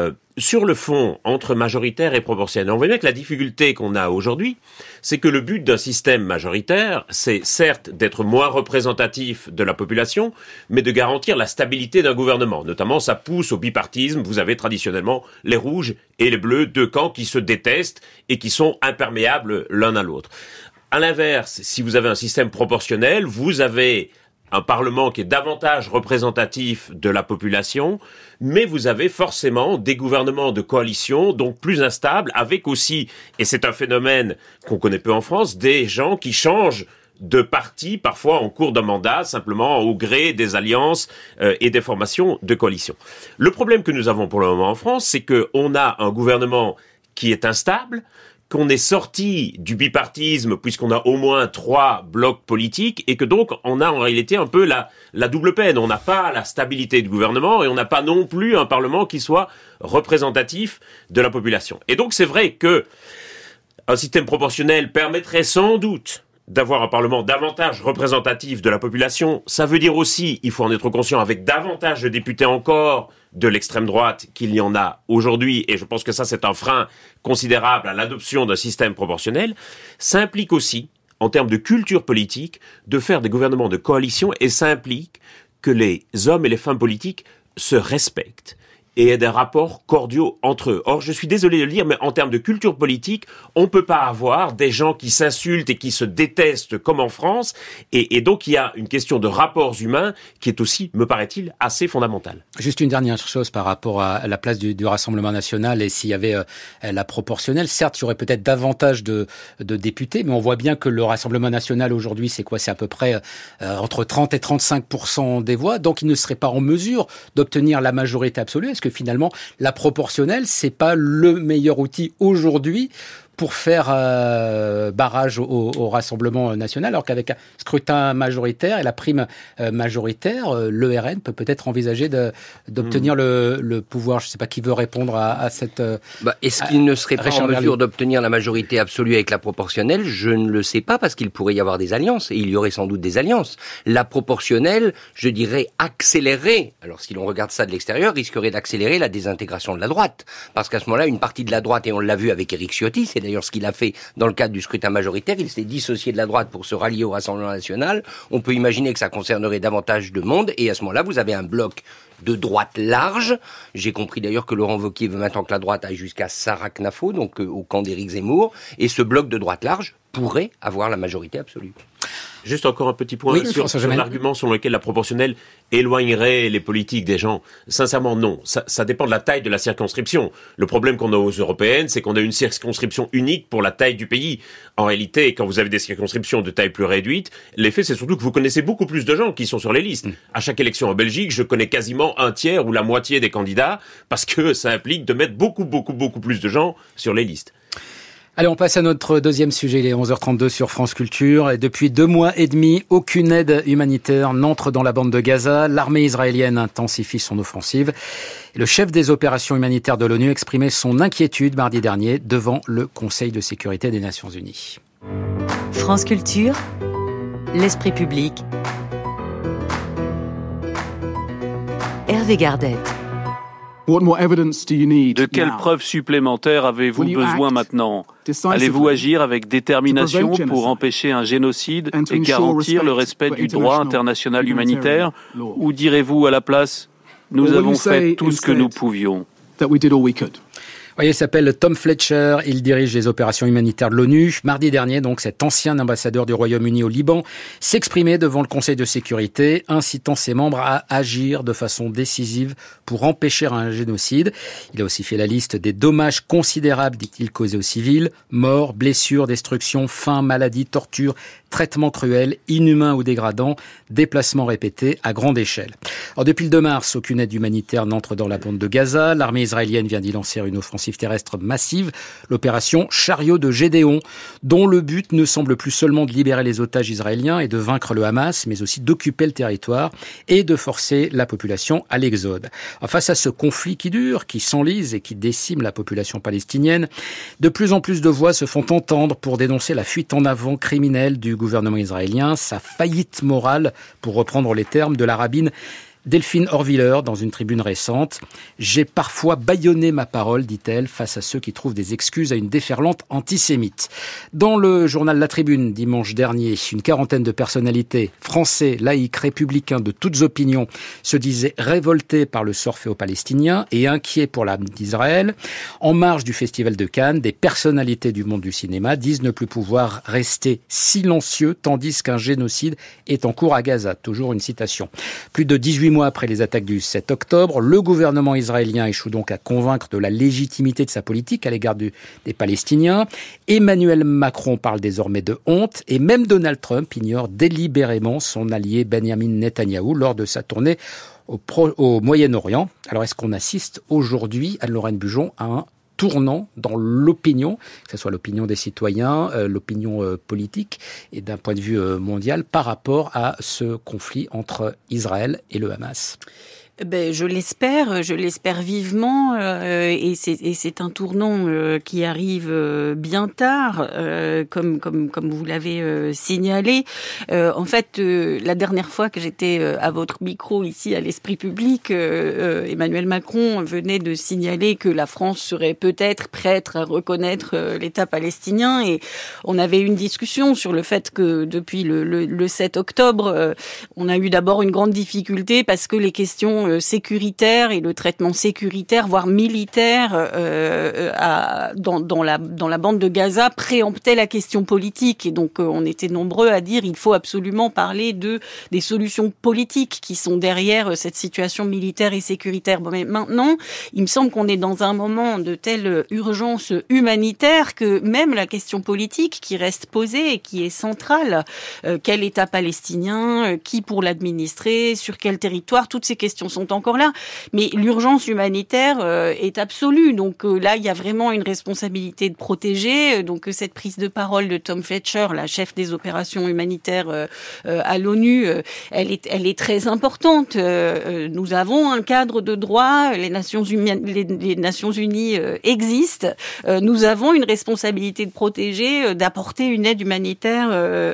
Sur le fond, entre majoritaire et proportionnel, on voit bien que la difficulté qu'on a aujourd'hui, c'est que le but d'un système majoritaire, c'est certes d'être moins représentatif de la population, mais de garantir la stabilité d'un gouvernement. Notamment, ça pousse au bipartisme. Vous avez traditionnellement les rouges et les bleus, deux camps qui se détestent et qui sont imperméables l'un à l'autre. À l'inverse, si vous avez un système proportionnel, vous avez un Parlement qui est davantage représentatif de la population, mais vous avez forcément des gouvernements de coalition, donc plus instables, avec aussi, et c'est un phénomène qu'on connaît peu en France, des gens qui changent de parti, parfois en cours d'un mandat, simplement au gré des alliances et des formations de coalition. Le problème que nous avons pour le moment en France, c'est qu'on a un gouvernement qui est instable, qu'on est sorti du bipartisme puisqu'on a au moins 3 blocs politiques et que donc on a en réalité un peu la double peine. On n'a pas la stabilité du gouvernement et on n'a pas non plus un Parlement qui soit représentatif de la population. Et donc c'est vrai que un système proportionnel permettrait sans doute d'avoir un Parlement davantage représentatif de la population. Ça veut dire aussi, il faut en être conscient, avec davantage de députés encore de l'extrême droite qu'il y en a aujourd'hui, et je pense que ça c'est un frein considérable à l'adoption d'un système proportionnel. Ça implique aussi, en termes de culture politique, de faire des gouvernements de coalition, et ça implique que les hommes et les femmes politiques se respectent et aient des rapports cordiaux entre eux. Or, je suis désolé de le dire, mais en termes de culture politique, on ne peut pas avoir des gens qui s'insultent et qui se détestent comme en France, et donc il y a une question de rapports humains qui est aussi, me paraît-il, assez fondamentale. Juste une dernière chose par rapport à la place du Rassemblement national et s'il y avait la proportionnelle. Certes, il y aurait peut-être davantage de députés, mais on voit bien que le Rassemblement national aujourd'hui, c'est quoi ? C'est à peu près entre 30 et 35% des voix, donc il ne serait pas en mesure d'obtenir la majorité absolue. Est-ce que finalement, la proportionnelle, c'est pas le meilleur outil aujourd'hui pour faire barrage au Rassemblement national, alors qu'avec un scrutin majoritaire et la prime majoritaire, le RN peut peut-être envisager d'obtenir le pouvoir. Je ne sais pas qui veut répondre à cette... Est-ce qu'il ne serait pas en mesure d'obtenir la majorité absolue avec la proportionnelle ? Je ne le sais pas, parce qu'il pourrait y avoir des alliances, et il y aurait sans doute des alliances. La proportionnelle, je dirais, accélérer, alors si l'on regarde ça de l'extérieur, risquerait d'accélérer la désintégration de la droite. Parce qu'à ce moment-là, une partie de la droite, et on l'a vu avec Éric Ciotti, c'est d'ailleurs ce qu'il a fait dans le cadre du scrutin majoritaire, il s'est dissocié de la droite pour se rallier au Rassemblement national. On peut imaginer que ça concernerait davantage de monde, et à ce moment-là, vous avez un bloc de droite large. J'ai compris d'ailleurs que Laurent Wauquiez veut maintenant que la droite aille jusqu'à Sarah-Knafo, donc au camp d'Éric Zemmour, et ce bloc de droite large pourrait avoir la majorité absolue. Juste encore un petit point sur l'argument selon lequel la proportionnelle éloignerait les politiques des gens. Sincèrement, non. Ça dépend de la taille de la circonscription. Le problème qu'on a aux européennes, c'est qu'on a une circonscription unique pour la taille du pays. En réalité, quand vous avez des circonscriptions de taille plus réduite, l'effet, c'est surtout que vous connaissez beaucoup plus de gens qui sont sur les listes. À chaque élection en Belgique, je connais quasiment un tiers ou la moitié des candidats, parce que ça implique de mettre beaucoup plus de gens sur les listes. Allez, on passe à notre deuxième sujet, il est 11h32 sur France Culture. Et depuis 2 mois et demi, aucune aide humanitaire n'entre dans la bande de Gaza. L'armée israélienne intensifie son offensive. Et le chef des opérations humanitaires de l'ONU exprimait son inquiétude mardi dernier devant le Conseil de sécurité des Nations Unies. France Culture, l'esprit public. Hervé Gardette. De quelles preuves supplémentaires avez-vous besoin maintenant ? Allez-vous agir avec détermination pour empêcher un génocide et garantir le respect du droit international humanitaire ? Ou direz-vous à la place « Nous avons fait tout ce que nous pouvions » ? Il s'appelle Tom Fletcher, il dirige les opérations humanitaires de l'ONU. Mardi dernier, donc, cet ancien ambassadeur du Royaume-Uni au Liban s'exprimait devant le Conseil de sécurité, incitant ses membres à agir de façon décisive pour empêcher un génocide. Il a aussi fait la liste des dommages considérables, dit-il, causés aux civils: morts, blessures, destruction, faim, maladie, torture, traitements cruels, inhumains ou dégradants, déplacements répétés à grande échelle. Alors, depuis le 2 mars, aucune aide humanitaire n'entre dans la bande de Gaza. L'armée israélienne vient d'y lancer une offensive terrestre massive, l'opération Chariot de Gédéon, dont le but ne semble plus seulement de libérer les otages israéliens et de vaincre le Hamas, mais aussi d'occuper le territoire et de forcer la population à l'exode. Alors, face à ce conflit qui dure, qui s'enlise et qui décime la population palestinienne, de plus en plus de voix se font entendre pour dénoncer la fuite en avant criminelle du gouvernement israélien, sa faillite morale, pour reprendre les termes de la rabbine Delphine Horviller, dans une tribune récente, « J'ai parfois bâillonné ma parole, dit-elle, face à ceux qui trouvent des excuses à une déferlante antisémite. » Dans le journal La Tribune, dimanche dernier, une quarantaine de personnalités, français, laïcs, républicains de toutes opinions, se disaient révoltés par le sort fait aux Palestiniens et inquiets pour l'âme d'Israël. En marge du Festival de Cannes, des personnalités du monde du cinéma disent ne plus pouvoir rester silencieux tandis qu'un génocide est en cours à Gaza. Toujours une citation. Plus de 18 mois après les attaques du 7 octobre, le gouvernement israélien échoue donc à convaincre de la légitimité de sa politique à l'égard des Palestiniens. Emmanuel Macron parle désormais de honte et même Donald Trump ignore délibérément son allié Benjamin Netanyahou lors de sa tournée au Moyen-Orient. Alors est-ce qu'on assiste aujourd'hui, Anne-Lorraine Bujon, à un tournant dans l'opinion, que ce soit l'opinion des citoyens, l'opinion politique et d'un point de vue mondial par rapport à ce conflit entre Israël et le Hamas? Je l'espère vivement, et c'est un tournant qui arrive bien tard, comme vous l'avez signalé. En fait, la dernière fois que j'étais à votre micro ici à l'Esprit Public, Emmanuel Macron venait de signaler que la France serait peut-être prête à reconnaître l'État palestinien, et on avait eu une discussion sur le fait que depuis le 7 octobre, on a eu d'abord une grande difficulté parce que les questions sécuritaire et le traitement sécuritaire, voire militaire, dans la bande de Gaza préemptait la question politique. Et donc, on était nombreux à dire il faut absolument parler des solutions politiques qui sont derrière cette situation militaire et sécuritaire. Bon, mais maintenant, il me semble qu'on est dans un moment de telle urgence humanitaire que même la question politique qui reste posée et qui est centrale, quel État palestinien, qui pour l'administrer, sur quel territoire, toutes ces questions sont encore là, mais l'urgence humanitaire est absolue. Donc là, il y a vraiment une responsabilité de protéger. Donc cette prise de parole de Tom Fletcher, la chef des opérations humanitaires à l'ONU, elle est très importante. Nous avons un cadre de droit, les Nations Unies existent. Nous avons une responsabilité de protéger, d'apporter une aide humanitaire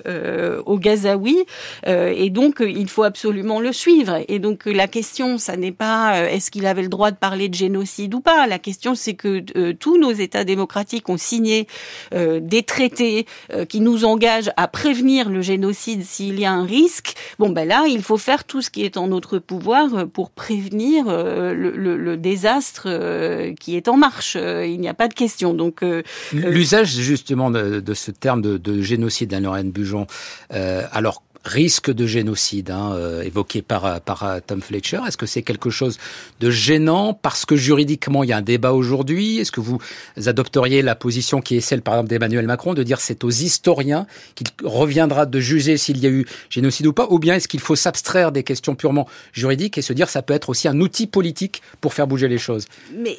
aux Gazaouis, et donc il faut absolument le suivre. Et donc la question, ça n'est pas est-ce qu'il avait le droit de parler de génocide ou pas. La question, c'est que tous nos États démocratiques ont signé des traités qui nous engagent à prévenir le génocide s'il y a un risque. Bon, ben là, il faut faire tout ce qui est en notre pouvoir pour prévenir le désastre qui est en marche. Il n'y a pas de question. Donc l'usage justement de ce terme de génocide, Anne-Lorraine Bujon, alors risque de génocide, évoqué par Tom Fletcher. Est-ce que c'est quelque chose de gênant parce que juridiquement il y a un débat aujourd'hui? Est-ce que vous adopteriez la position qui est celle, par exemple, d'Emmanuel Macron, de dire c'est aux historiens qu'il reviendra de juger s'il y a eu génocide ou pas? Ou bien est-ce qu'il faut s'abstraire des questions purement juridiques et se dire ça peut être aussi un outil politique pour faire bouger les choses? Mais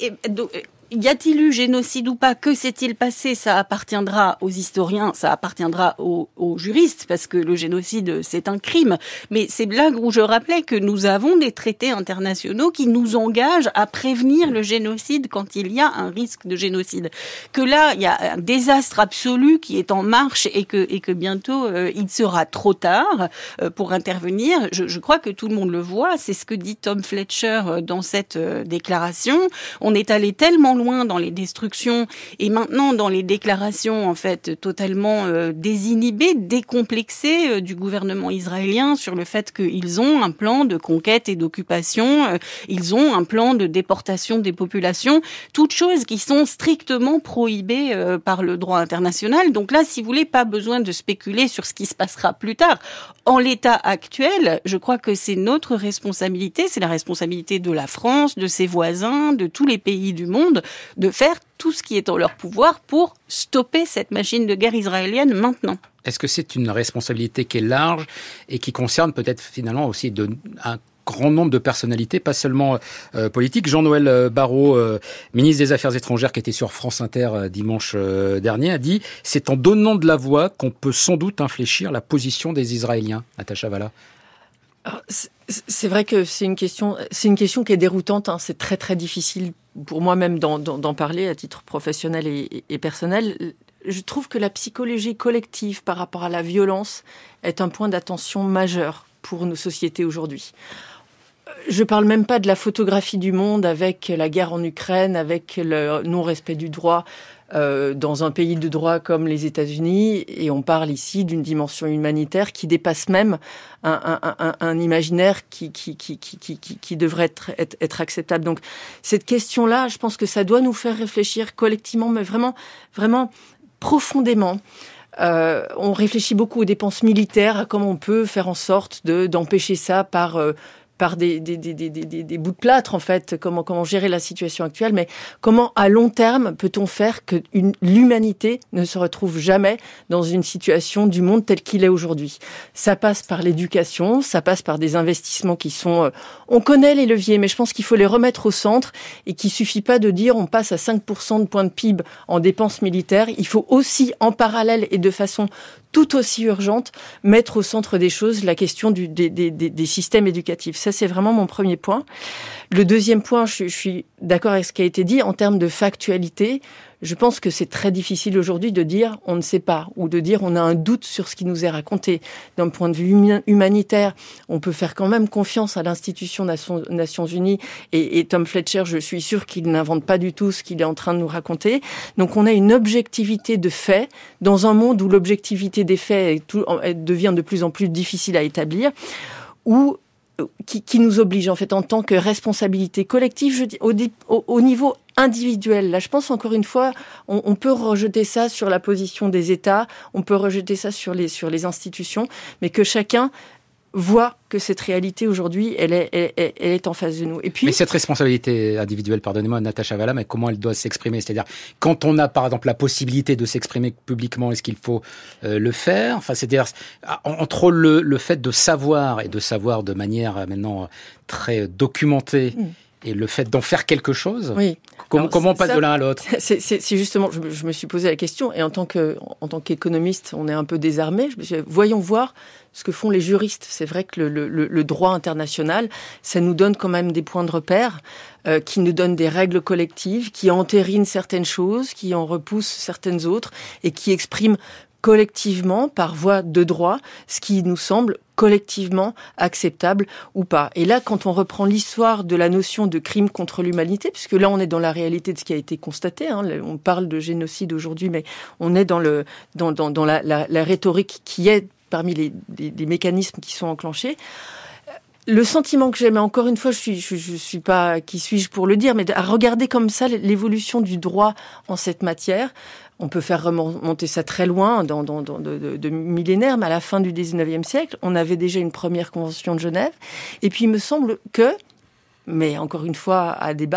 y a-t-il eu génocide ou pas? Que s'est-il passé? Ça appartiendra aux historiens, ça appartiendra aux juristes, parce que le génocide, c'est un crime. Mais c'est là où je rappelais que nous avons des traités internationaux qui nous engagent à prévenir le génocide quand il y a un risque de génocide. Que là, il y a un désastre absolu qui est en marche et que bientôt, il sera trop tard pour intervenir. Je crois que tout le monde le voit. C'est ce que dit Tom Fletcher dans cette déclaration. On est allé tellement loin dans les destructions et maintenant dans les déclarations en fait totalement désinhibées, décomplexées du gouvernement israélien sur le fait qu'ils ont un plan de conquête et d'occupation, ils ont un plan de déportation des populations, toutes choses qui sont strictement prohibées par le droit international. Donc là, si vous voulez, pas besoin de spéculer sur ce qui se passera plus tard. En l'état actuel, je crois que c'est notre responsabilité, c'est la responsabilité de la France, de ses voisins, de tous les pays du monde, de faire tout ce qui est en leur pouvoir pour stopper cette machine de guerre israélienne maintenant. Est-ce que c'est une responsabilité qui est large et qui concerne peut-être finalement aussi un grand nombre de personnalités, pas seulement politiques? Jean-Noël Barrot, ministre des Affaires étrangères, qui était sur France Inter dimanche dernier, a dit « C'est en donnant de la voix qu'on peut sans doute infléchir la position des Israéliens ». Natacha Valla. C'est vrai que c'est une question qui est déroutante. C'est très très difficile pour moi-même d'en parler à titre professionnel et personnel. Je trouve que la psychologie collective par rapport à la violence est un point d'attention majeur pour nos sociétés aujourd'hui. Je parle même pas de la photographie du monde avec la guerre en Ukraine, avec le non-respect du droit dans un pays de droit comme les États-Unis, et on parle ici d'une dimension humanitaire qui dépasse même un imaginaire qui devrait être acceptable. Donc cette question-là, je pense que ça doit nous faire réfléchir collectivement, mais vraiment, vraiment profondément. On réfléchit beaucoup aux dépenses militaires, à comment on peut faire en sorte d'empêcher ça par des bouts de plâtre, en fait, comment gérer la situation actuelle, mais comment, à long terme, peut-on faire que l'humanité ne se retrouve jamais dans une situation du monde tel qu'il est aujourd'hui. Ça passe par l'éducation, ça passe par des investissements qui sont... on connaît les leviers, mais je pense qu'il faut les remettre au centre et qu'il suffit pas de dire on passe à 5% de points de PIB en dépenses militaires. Il faut aussi, en parallèle et de façon tout aussi urgente, mettre au centre des choses la question des systèmes éducatifs. Ça, c'est vraiment mon premier point. Le deuxième point, je suis d'accord avec ce qui a été dit, en termes de factualité, je pense que c'est très difficile aujourd'hui de dire on ne sait pas, ou de dire on a un doute sur ce qui nous est raconté. D'un point de vue humanitaire, on peut faire quand même confiance à l'institution Nations Unies, et Tom Fletcher, je suis sûre qu'il n'invente pas du tout ce qu'il est en train de nous raconter. Donc on a une objectivité de faits, dans un monde où l'objectivité des faits devient de plus en plus difficile à établir, qui nous oblige en fait en tant que responsabilité collective, je dis, au niveau individuel. Là, je pense encore une fois, on peut rejeter ça sur la position des États, on peut rejeter ça sur les institutions, mais que chacun voit que cette réalité aujourd'hui, elle est en face de nous. Et puis, mais cette responsabilité individuelle, pardonnez-moi, Natacha Valla, mais comment elle doit s'exprimer ? C'est-à-dire, quand on a par exemple la possibilité de s'exprimer publiquement, est-ce qu'il faut le faire ? Enfin, c'est-à-dire entre le fait de savoir, et de savoir de manière maintenant très documentée, et le fait d'en faire quelque chose, oui. Comment on passe de l'un à l'autre ? C'est justement, je me suis posé la question, et en tant qu'économiste, on est un peu désarmé. Je me suis dit, voyons voir ce que font les juristes. C'est vrai que le droit international, ça nous donne quand même des points de repère, qui nous donnent des règles collectives, qui entérinent certaines choses, qui en repoussent certaines autres, et qui expriment collectivement, par voie de droit, ce qui nous semble collectivement acceptable ou pas. Et là, quand on reprend l'histoire de la notion de crime contre l'humanité, puisque là, on est dans la réalité de ce qui a été constaté, hein, on parle de génocide aujourd'hui, mais on est dans la rhétorique qui est parmi les mécanismes qui sont enclenchés. Le sentiment que j'ai, mais encore une fois, je suis pas qui suis-je pour le dire, mais à regarder comme ça l'évolution du droit en cette matière, on peut faire remonter ça très loin, de millénaires, mais à la fin du 19e siècle, on avait déjà une première convention de Genève. Et puis, il me semble que, mais encore une fois,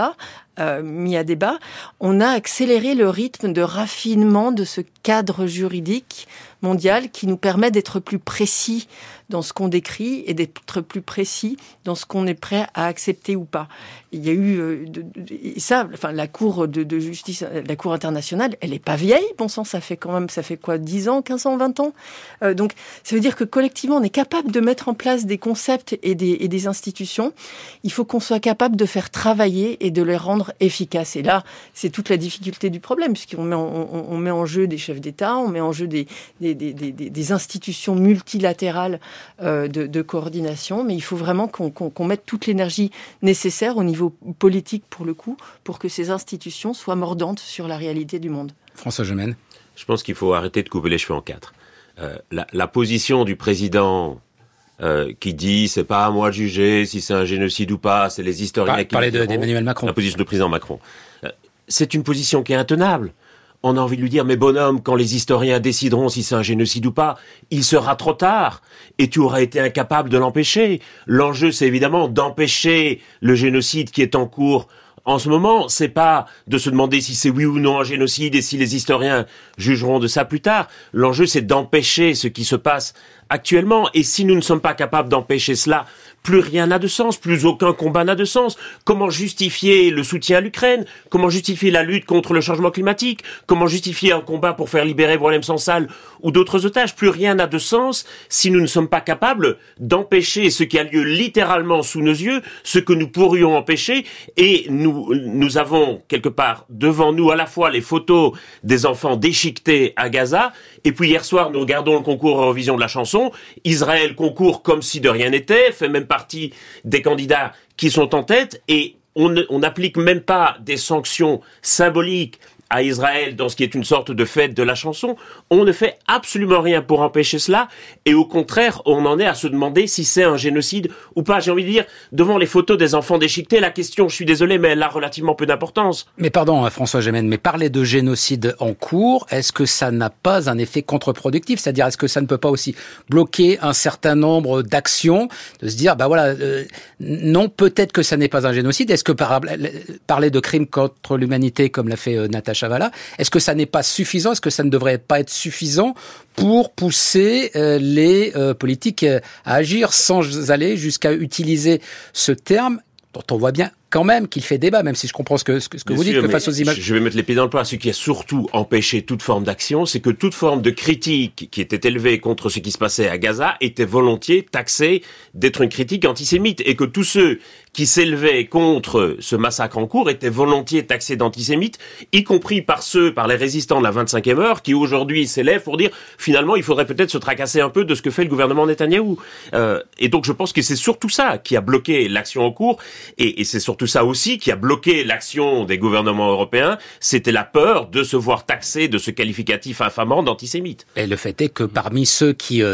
mis à débat, on a accéléré le rythme de raffinement de ce cadre juridique mondial qui nous permet d'être plus précis dans ce qu'on décrit et d'être plus précis dans ce qu'on est prêt à accepter ou pas. Il y a eu la Cour de justice, la Cour internationale, elle est pas vieille, bon sang, ça fait quoi, 10 ans, 15 ans, 20 ans. Donc, ça veut dire que collectivement, on est capable de mettre en place des concepts et des institutions. Il faut qu'on soit capable de faire travailler et de les rendre efficaces. Et là, c'est toute la difficulté du problème, puisqu'on met en jeu des chefs d'État, on met en jeu des institutions multilatérales de coordination, mais il faut vraiment qu'on mette toute l'énergie nécessaire au niveau politique, pour le coup, pour que ces institutions soient mordantes sur la réalité du monde. François Gemène. Je pense qu'il faut arrêter de couper les cheveux en quatre. La position du président qui dit c'est pas à moi de juger si c'est un génocide ou pas, c'est les historiens qui parler d'Emmanuel Macron. La position du président Macron. C'est une position qui est intenable. On a envie de lui dire, mais bonhomme, quand les historiens décideront si c'est un génocide ou pas, il sera trop tard. Et tu auras été incapable de l'empêcher. L'enjeu, c'est évidemment d'empêcher le génocide qui est en cours en ce moment. C'est pas de se demander si c'est oui ou non un génocide et si les historiens jugeront de ça plus tard. L'enjeu, c'est d'empêcher ce qui se passe actuellement. Et si nous ne sommes pas capables d'empêcher cela, plus rien n'a de sens, plus aucun combat n'a de sens. Comment justifier le soutien à l'Ukraine ? Comment justifier la lutte contre le changement climatique ? Comment justifier un combat pour faire libérer Broualem Sansal ou d'autres otages ? Plus rien n'a de sens si nous ne sommes pas capables d'empêcher ce qui a lieu littéralement sous nos yeux, ce que nous pourrions empêcher. Et nous avons quelque part devant nous à la fois les photos des enfants déchiquetés à Gaza, et puis hier soir nous regardons le concours Eurovision de la chanson, chanson. Israël concourt comme si de rien n'était, fait même partie des candidats qui sont en tête, et on n'applique même pas des sanctions symboliques à Israël dans ce qui est une sorte de fête de la chanson. On ne fait absolument rien pour empêcher cela, et au contraire, on en est à se demander si c'est un génocide ou pas. J'ai envie de dire, devant les photos des enfants déchiquetés, la question, je suis désolé, mais elle a relativement peu d'importance. Mais pardon, François Gemène, mais parler de génocide en cours, est-ce que ça n'a pas un effet contre-productif? C'est-à-dire, est-ce que ça ne peut pas aussi bloquer un certain nombre d'actions, de se dire, non, peut-être que ça n'est pas un génocide. Est-ce que parler de crimes contre l'humanité, comme l'a fait Natacha Valla, est-ce que ça n'est pas suffisant? Est-ce que ça ne devrait pas être suffisant pour pousser les politiques à agir sans aller jusqu'à utiliser ce terme dont on voit bien quand même qu'il fait débat, même si je comprends ce que vous dites, que face aux images... Je vais mettre les pieds dans le plat. Ce qui a surtout empêché toute forme d'action, c'est que toute forme de critique qui était élevée contre ce qui se passait à Gaza était volontiers taxée d'être une critique antisémite, et que tous ceux qui s'élevaient contre ce massacre en cours étaient volontiers taxés d'antisémites, y compris par les résistants de la 25e heure, qui aujourd'hui s'élèvent pour dire, finalement, il faudrait peut-être se tracasser un peu de ce que fait le gouvernement Netanyahou. Et donc, je pense que c'est surtout ça qui a bloqué l'action en cours, et c'est surtout ça aussi qui a bloqué l'action des gouvernements européens, c'était la peur de se voir taxé de ce qualificatif infamant d'antisémite. Et le fait est que parmi ceux qui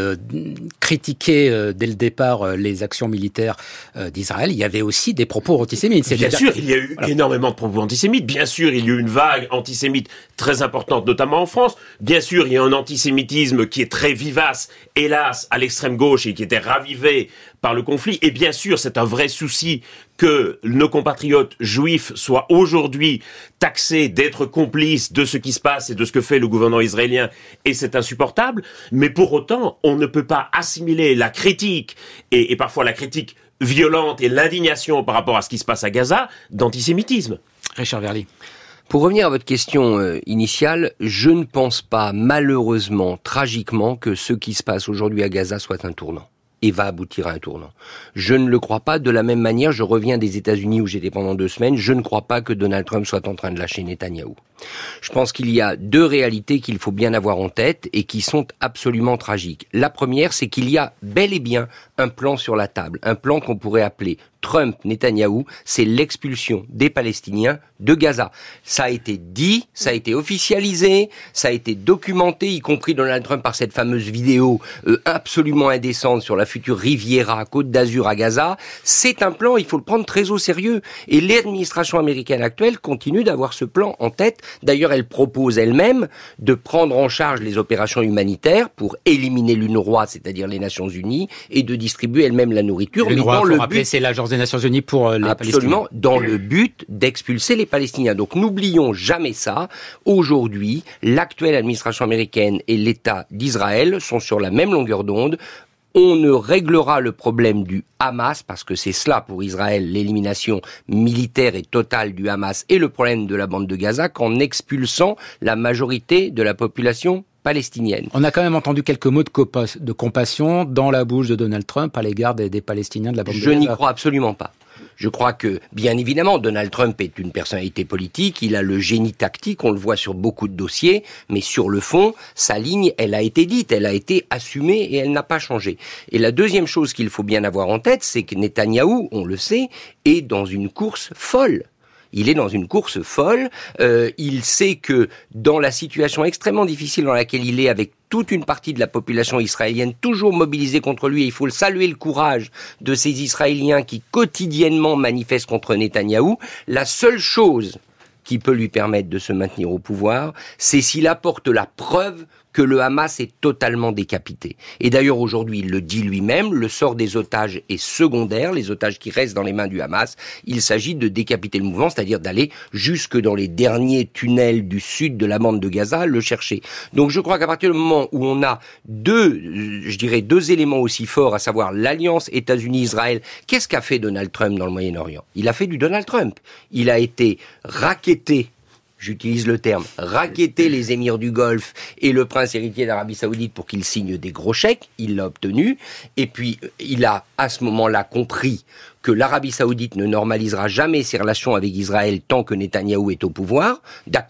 critiquaient dès le départ les actions militaires d'Israël, il y avait aussi des propos antisémites. Bien sûr, il y a eu énormément de propos antisémites. Bien sûr, il y a eu une vague antisémite très importante, notamment en France. Bien sûr, il y a un antisémitisme qui est très vivace, hélas, à l'extrême gauche, et qui était ravivé par le conflit. Et bien sûr, c'est un vrai souci que nos compatriotes juifs soient aujourd'hui taxés d'être complices de ce qui se passe et de ce que fait le gouvernement israélien, et c'est insupportable. Mais pour autant, on ne peut pas assimiler la critique, et parfois la critique violente et l'indignation par rapport à ce qui se passe à Gaza, d'antisémitisme. Richard Verly. Pour revenir à votre question initiale, je ne pense pas, malheureusement, tragiquement, que ce qui se passe aujourd'hui à Gaza soit un tournant et va aboutir à un tournant. Je ne le crois pas. De la même manière, je reviens des États-Unis où j'étais pendant 2 semaines, je ne crois pas que Donald Trump soit en train de lâcher Netanyahou. Je pense qu'il y a 2 réalités qu'il faut bien avoir en tête et qui sont absolument tragiques. La première, c'est qu'il y a bel et bien un plan sur la table, un plan qu'on pourrait appeler Trump-Netanyahou, c'est l'expulsion des Palestiniens de Gaza. Ça a été dit, ça a été officialisé, ça a été documenté, y compris Donald Trump par cette fameuse vidéo absolument indécente sur la future Riviera, Côte d'Azur à Gaza. C'est un plan, il faut le prendre très au sérieux. Et l'administration américaine actuelle continue d'avoir ce plan en tête. D'ailleurs, elle propose elle-même de prendre en charge les opérations humanitaires pour éliminer l'UNRWA, c'est-à-dire les Nations Unies, et de distribuer elle-même la nourriture. L'UNRWA, mais dans le but, c'est l'agence des Nations Unies pour les absolument, Palestiniens. Dans le but d'expulser les Palestiniens. Donc n'oublions jamais ça. Aujourd'hui, l'actuelle administration américaine et l'État d'Israël sont sur la même longueur d'onde. On ne réglera le problème du Hamas, parce que c'est cela pour Israël, l'élimination militaire et totale du Hamas et le problème de la bande de Gaza, qu'en expulsant la majorité de la population palestinienne. On a quand même entendu quelques mots de compassion dans la bouche de Donald Trump à l'égard des Palestiniens de la bande de Gaza. Je n'y crois absolument pas. Je crois que, bien évidemment, Donald Trump est une personnalité politique, il a le génie tactique, on le voit sur beaucoup de dossiers, mais sur le fond, sa ligne, elle a été dite, elle a été assumée et elle n'a pas changé. Et la deuxième chose qu'il faut bien avoir en tête, c'est que Netanyahou, on le sait, est dans une course folle. Il est dans une course folle, il sait que dans la situation extrêmement difficile dans laquelle il est, avec toute une partie de la population israélienne toujours mobilisée contre lui, et il faut saluer le courage de ces Israéliens qui quotidiennement manifestent contre Netanyahou, la seule chose qui peut lui permettre de se maintenir au pouvoir, c'est s'il apporte la preuve que le Hamas est totalement décapité. Et d'ailleurs, aujourd'hui, il le dit lui-même, le sort des otages est secondaire, les otages qui restent dans les mains du Hamas. Il s'agit de décapiter le mouvement, c'est-à-dire d'aller jusque dans les derniers tunnels du sud de la bande de Gaza, le chercher. Donc je crois qu'à partir du moment où on a deux éléments aussi forts, à savoir l'alliance États-Unis-Israël, qu'est-ce qu'a fait Donald Trump dans le Moyen-Orient ? Il a fait du Donald Trump. Il a été racketté, j'utilise le terme, racketter les émirs du Golfe et le prince héritier d'Arabie Saoudite pour qu'ils signent des gros chèques. Il l'a obtenu. Et puis, il a, à ce moment-là, compris que l'Arabie Saoudite ne normalisera jamais ses relations avec Israël tant que Netanyahou est au pouvoir. D'accord.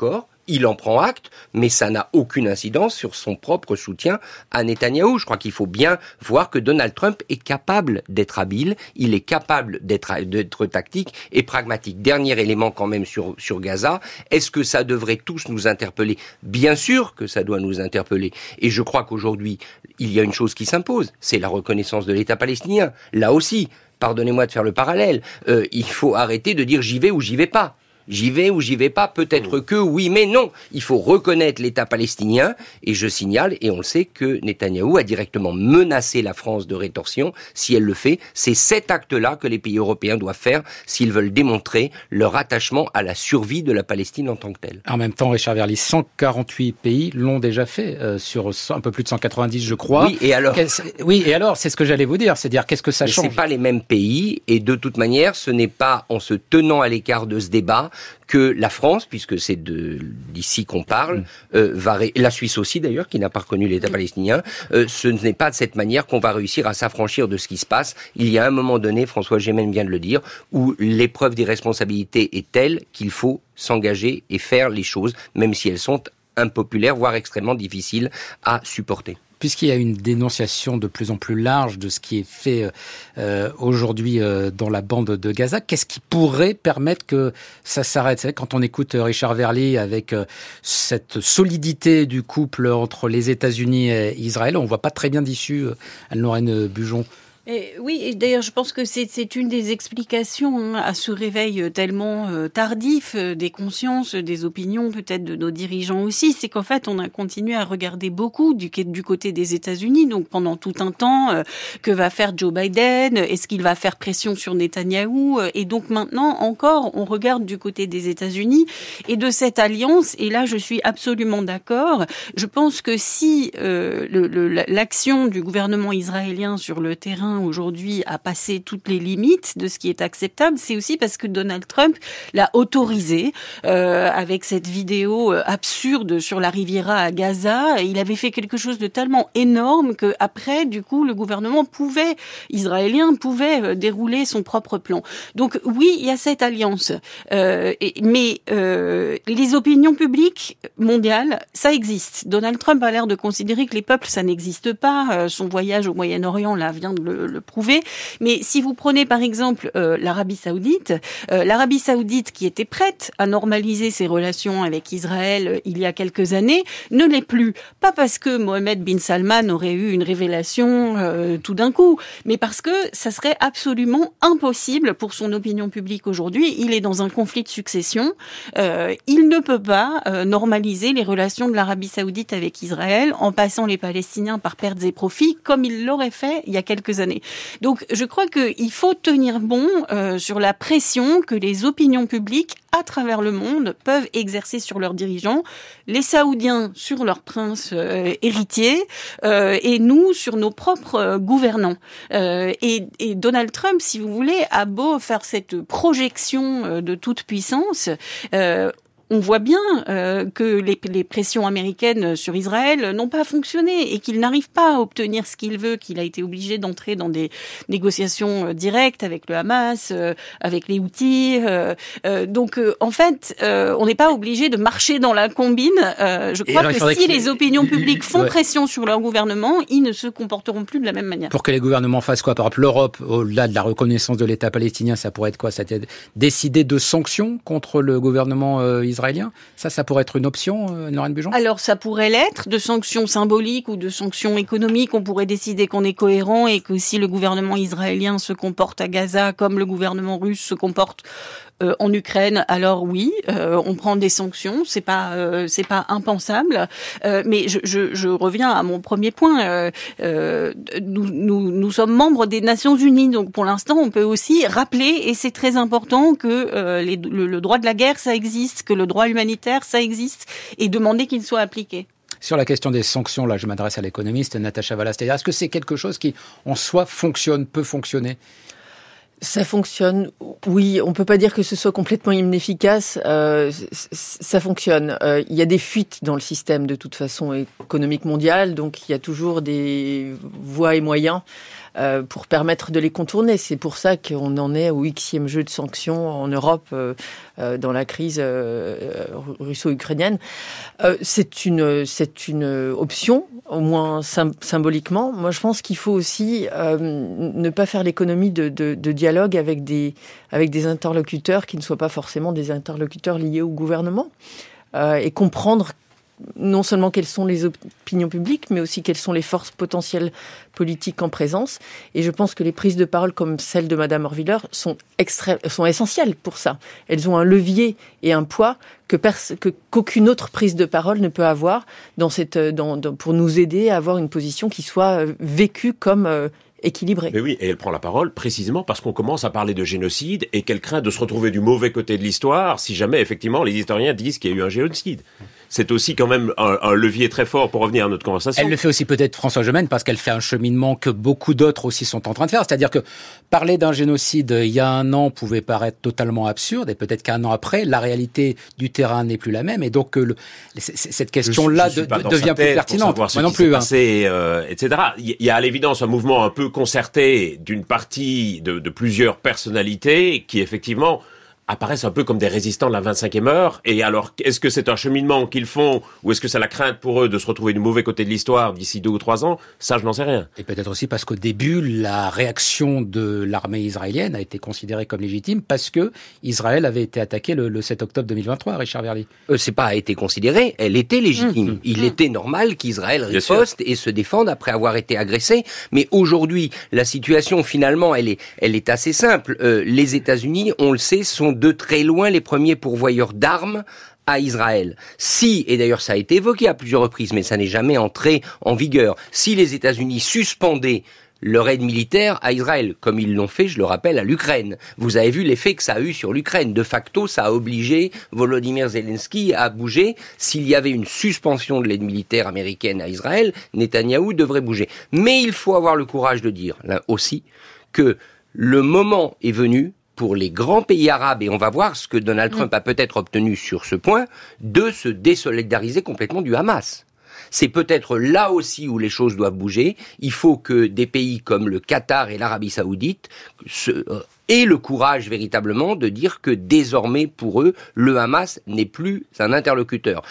il en prend acte, mais ça n'a aucune incidence sur son propre soutien à Netanyahou. Je crois qu'il faut bien voir que Donald Trump est capable d'être habile, il est capable d'être tactique et pragmatique. Dernier élément quand même sur Gaza, est-ce que ça devrait tous nous interpeller ? Bien sûr que ça doit nous interpeller. Et je crois qu'aujourd'hui, il y a une chose qui s'impose, c'est la reconnaissance de l'État palestinien. Là aussi, pardonnez-moi de faire le parallèle, il faut arrêter de dire j'y vais ou j'y vais pas. J'y vais ou j'y vais pas, peut-être que oui, mais non. Il faut reconnaître l'État palestinien, et je signale, et on le sait, que Netanyahou a directement menacé la France de rétorsion. Si elle le fait, c'est cet acte-là que les pays européens doivent faire s'ils veulent démontrer leur attachement à la survie de la Palestine en tant que telle. En même temps, Richard Verly, 148 pays l'ont déjà fait, sur un peu plus de 190, je crois. Oui, et alors ? C'est ce que j'allais vous dire, c'est-à-dire qu'est-ce que ça change ? C'est pas les mêmes pays, et de toute manière, ce n'est pas en se tenant à l'écart de ce débat que la France, puisque c'est d'ici qu'on parle, la Suisse aussi d'ailleurs, qui n'a pas reconnu l'État palestinien, ce n'est pas de cette manière qu'on va réussir à s'affranchir de ce qui se passe. Il y a un moment donné, François Gémen vient de le dire, où l'épreuve d'irresponsabilité est telle qu'il faut s'engager et faire les choses, même si elles sont impopulaires, voire extrêmement difficiles à supporter. Puisqu'il y a une dénonciation de plus en plus large de ce qui est fait aujourd'hui dans la bande de Gaza, qu'est-ce qui pourrait permettre que ça s'arrête ? Quand on écoute Richard Verly avec cette solidité du couple entre les États-Unis et Israël, on ne voit pas très bien d'issue, Anne-Lorraine Bujon. Oui, et d'ailleurs, je pense que c'est une des explications à ce réveil tellement tardif des consciences, des opinions, peut-être de nos dirigeants aussi. C'est qu'en fait, on a continué à regarder beaucoup du côté des États-Unis. Donc, pendant tout un temps, que va faire Joe Biden ? Est-ce qu'il va faire pression sur Netanyahou ? Et donc, maintenant, encore, on regarde du côté des États-Unis et de cette alliance. Et là, je suis absolument d'accord. Je pense que si l'action du gouvernement israélien sur le terrain aujourd'hui a passé toutes les limites de ce qui est acceptable, c'est aussi parce que Donald Trump l'a autorisé avec cette vidéo absurde sur la Riviera à Gaza. Il avait fait quelque chose de tellement énorme que après, du coup, le gouvernement israélien pouvait dérouler son propre plan. Donc oui, il y a cette alliance, mais les opinions publiques mondiales, ça existe. Donald Trump a l'air de considérer que les peuples, ça n'existe pas. Son voyage au Moyen-Orient là vient de le prouver. Mais si vous prenez par exemple l'Arabie Saoudite qui était prête à normaliser ses relations avec Israël il y a quelques années, ne l'est plus. Pas parce que Mohammed bin Salman aurait eu une révélation tout d'un coup, mais parce que ça serait absolument impossible pour son opinion publique aujourd'hui. Il est dans un conflit de succession. Il ne peut pas normaliser les relations de l'Arabie Saoudite avec Israël en passant les Palestiniens par pertes et profits, comme il l'aurait fait il y a quelques années. Donc, je crois qu'il faut tenir bon sur la pression que les opinions publiques à travers le monde peuvent exercer sur leurs dirigeants, les Saoudiens sur leurs princes héritiers et nous sur nos propres gouvernants. Et Donald Trump, si vous voulez, a beau faire cette projection de toute puissance, on voit bien que les pressions américaines sur Israël n'ont pas fonctionné et qu'il n'arrive pas à obtenir ce qu'il veut, qu'il a été obligé d'entrer dans des négociations directes avec le Hamas, avec les Houthis. Donc, en fait, on n'est pas obligé de marcher dans la combine. Je crois que si les opinions publiques font pression sur leur gouvernement, ils ne se comporteront plus de la même manière. Pour que les gouvernements fassent quoi ? Par exemple, l'Europe, au-delà de la reconnaissance de l'État palestinien, ça pourrait être quoi ? Ça pourrait être décider de sanctions contre le gouvernement israélien ? Ça pourrait être une option, Anne-Lorraine Bujon ? Alors, ça pourrait l'être, de sanctions symboliques ou de sanctions économiques. On pourrait décider qu'on est cohérent et que si le gouvernement israélien se comporte à Gaza comme le gouvernement russe se comporte en Ukraine, alors oui, on prend des sanctions, c'est pas impensable. Mais je reviens à mon premier point. Nous sommes membres des Nations Unies, donc pour l'instant, on peut aussi rappeler, et c'est très important, que le droit de la guerre, ça existe, que le droit humanitaire, ça existe, et demander qu'il soit appliqué. Sur la question des sanctions, là, je m'adresse à l'économiste Natacha Valla. C'est-à-dire, est-ce que c'est quelque chose qui, en soi, peut fonctionner ? Ça fonctionne, oui. On peut pas dire que ce soit complètement inefficace. Ça fonctionne. Il y a des fuites dans le système de toute façon économique mondial, donc il y a toujours des voies et moyens pour permettre de les contourner. C'est pour ça qu'on en est au 8e jeu de sanctions en Europe dans la crise russo-ukrainienne. C'est une option, au moins symboliquement. Moi, je pense qu'il faut aussi ne pas faire l'économie de dialogue avec des interlocuteurs qui ne soient pas forcément des interlocuteurs liés au gouvernement et comprendre non seulement quelles sont les opinions publiques, mais aussi quelles sont les forces potentielles politiques en présence. Et je pense que les prises de parole comme celle de Madame Orwiller sont essentielles pour ça. Elles ont un levier et un poids qu'aucune autre prise de parole ne peut avoir pour nous aider à avoir une position qui soit vécue comme équilibrée. Mais oui, et elle prend la parole précisément parce qu'on commence à parler de génocide et qu'elle craint de se retrouver du mauvais côté de l'histoire si jamais effectivement les historiens disent qu'il y a eu un génocide. C'est aussi quand même un levier très fort pour revenir à notre conversation. Elle le fait aussi peut-être, François Gemène, parce qu'elle fait un cheminement que beaucoup d'autres aussi sont en train de faire. C'est-à-dire que parler d'un génocide il y a un an pouvait paraître totalement absurde, et peut-être qu'un an après, la réalité du terrain n'est plus la même, et donc cette question-là devient plus pertinente. Moi non plus. Passé, etc. Il y a à l'évidence un mouvement un peu concerté d'une partie de plusieurs personnalités qui effectivement apparaissent un peu comme des résistants de la 25e heure. Et alors, est-ce que c'est un cheminement qu'ils font ou est-ce que c'est la crainte pour eux de se retrouver du mauvais côté de l'histoire d'ici 2 ou 3 ans? Ça, je n'en sais rien. Et peut-être aussi parce qu'au début, la réaction de l'armée israélienne a été considérée comme légitime parce que Israël avait été attaqué le 7 octobre 2023, Richard Verly. C'est pas été considéré, elle était légitime. Il était normal qu'Israël riposte et se défende après avoir été agressé. Mais aujourd'hui, la situation, finalement, elle est assez simple. Les États-Unis, on le sait, sont de très loin les premiers pourvoyeurs d'armes à Israël. Si, et d'ailleurs ça a été évoqué à plusieurs reprises, mais ça n'est jamais entré en vigueur, si les États-Unis suspendaient leur aide militaire à Israël, comme ils l'ont fait, je le rappelle, à l'Ukraine. Vous avez vu l'effet que ça a eu sur l'Ukraine. De facto, ça a obligé Volodymyr Zelensky à bouger. S'il y avait une suspension de l'aide militaire américaine à Israël, Netanyahou devrait bouger. Mais il faut avoir le courage de dire, là aussi, que le moment est venu pour les grands pays arabes, et on va voir ce que Donald Trump a peut-être obtenu sur ce point, de se désolidariser complètement du Hamas. C'est peut-être là aussi où les choses doivent bouger. Il faut que des pays comme le Qatar et l'Arabie Saoudite aient le courage véritablement de dire que désormais pour eux, le Hamas n'est plus un interlocuteur.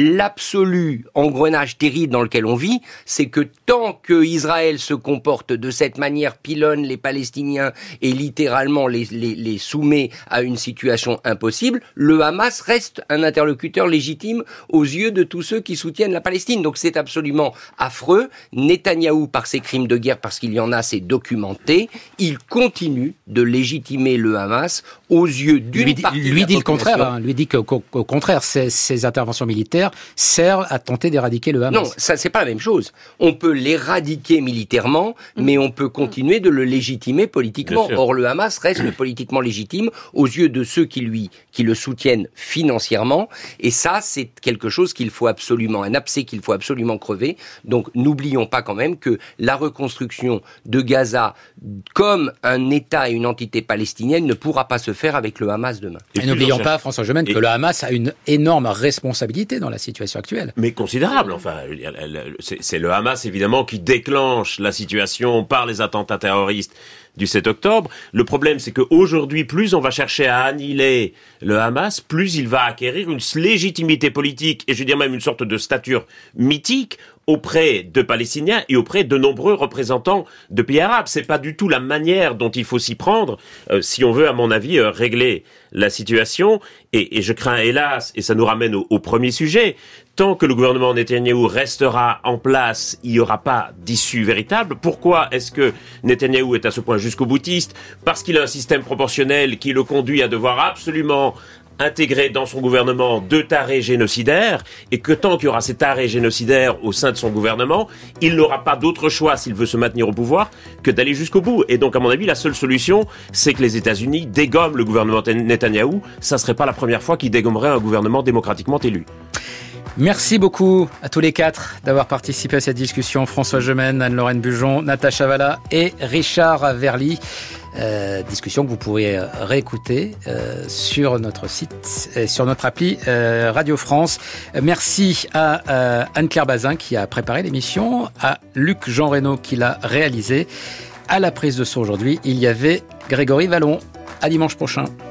L'absolu engrenage terrible dans lequel on vit, c'est que tant que Israël se comporte de cette manière, pilonne les Palestiniens et littéralement les soumet à une situation impossible, le Hamas reste un interlocuteur légitime aux yeux de tous ceux qui soutiennent la Palestine. Donc c'est absolument affreux. Netanyahou, par ses crimes de guerre, parce qu'il y en a, c'est documenté, il continue de légitimer le Hamas aux yeux d'une partie de la population. Lui dit le contraire. Lui dit qu'au contraire, ces interventions militaires servent à tenter d'éradiquer le Hamas. Non, ça c'est pas la même chose. On peut l'éradiquer militairement, mais on peut continuer de le légitimer politiquement. Or, le Hamas reste politiquement légitime aux yeux de ceux qui le soutiennent financièrement. Et ça, c'est quelque chose un abcès qu'il faut absolument crever. Donc, n'oublions pas quand même que la reconstruction de Gaza comme un État et une entité palestinienne ne pourra pas se faire avec le Hamas demain. Et n'oublions pas, François Gemène, que le Hamas a une énorme responsabilité dans la situation actuelle. Mais considérable, enfin. C'est le Hamas, évidemment, qui déclenche la situation par les attentats terroristes du 7 octobre. Le problème, c'est qu'aujourd'hui, plus on va chercher à annihiler le Hamas, plus il va acquérir une légitimité politique, et je veux dire même une sorte de stature mythique, auprès de Palestiniens et auprès de nombreux représentants de pays arabes. C'est pas du tout la manière dont il faut s'y prendre si on veut, à mon avis, régler la situation. Et je crains, hélas, et ça nous ramène au premier sujet, tant que le gouvernement Netanyahou restera en place, il n'y aura pas d'issue véritable. Pourquoi est-ce que Netanyahou est à ce point jusqu'au-boutiste? Parce qu'il a un système proportionnel qui le conduit à devoir absolument intégrer dans son gouvernement 2 tarés génocidaires, et que tant qu'il y aura ces tarés génocidaires au sein de son gouvernement, il n'aura pas d'autre choix, s'il veut se maintenir au pouvoir, que d'aller jusqu'au bout. Et donc, à mon avis, la seule solution, c'est que les États-Unis dégomment le gouvernement Netanyahou. Ça serait pas la première fois qu'ils dégommeraient un gouvernement démocratiquement élu. Merci beaucoup à tous les quatre d'avoir participé à cette discussion. François Gemène, Anne-Lorraine Bujon, Natacha Valla et Richard Verly. Discussion que vous pourrez réécouter sur notre site et sur notre appli Radio France. Merci à Anne-Claire Bazin qui a préparé l'émission, à Luc Jean Reynaud qui l'a réalisé. À la prise de son aujourd'hui, il y avait Grégory Vallon. À dimanche prochain.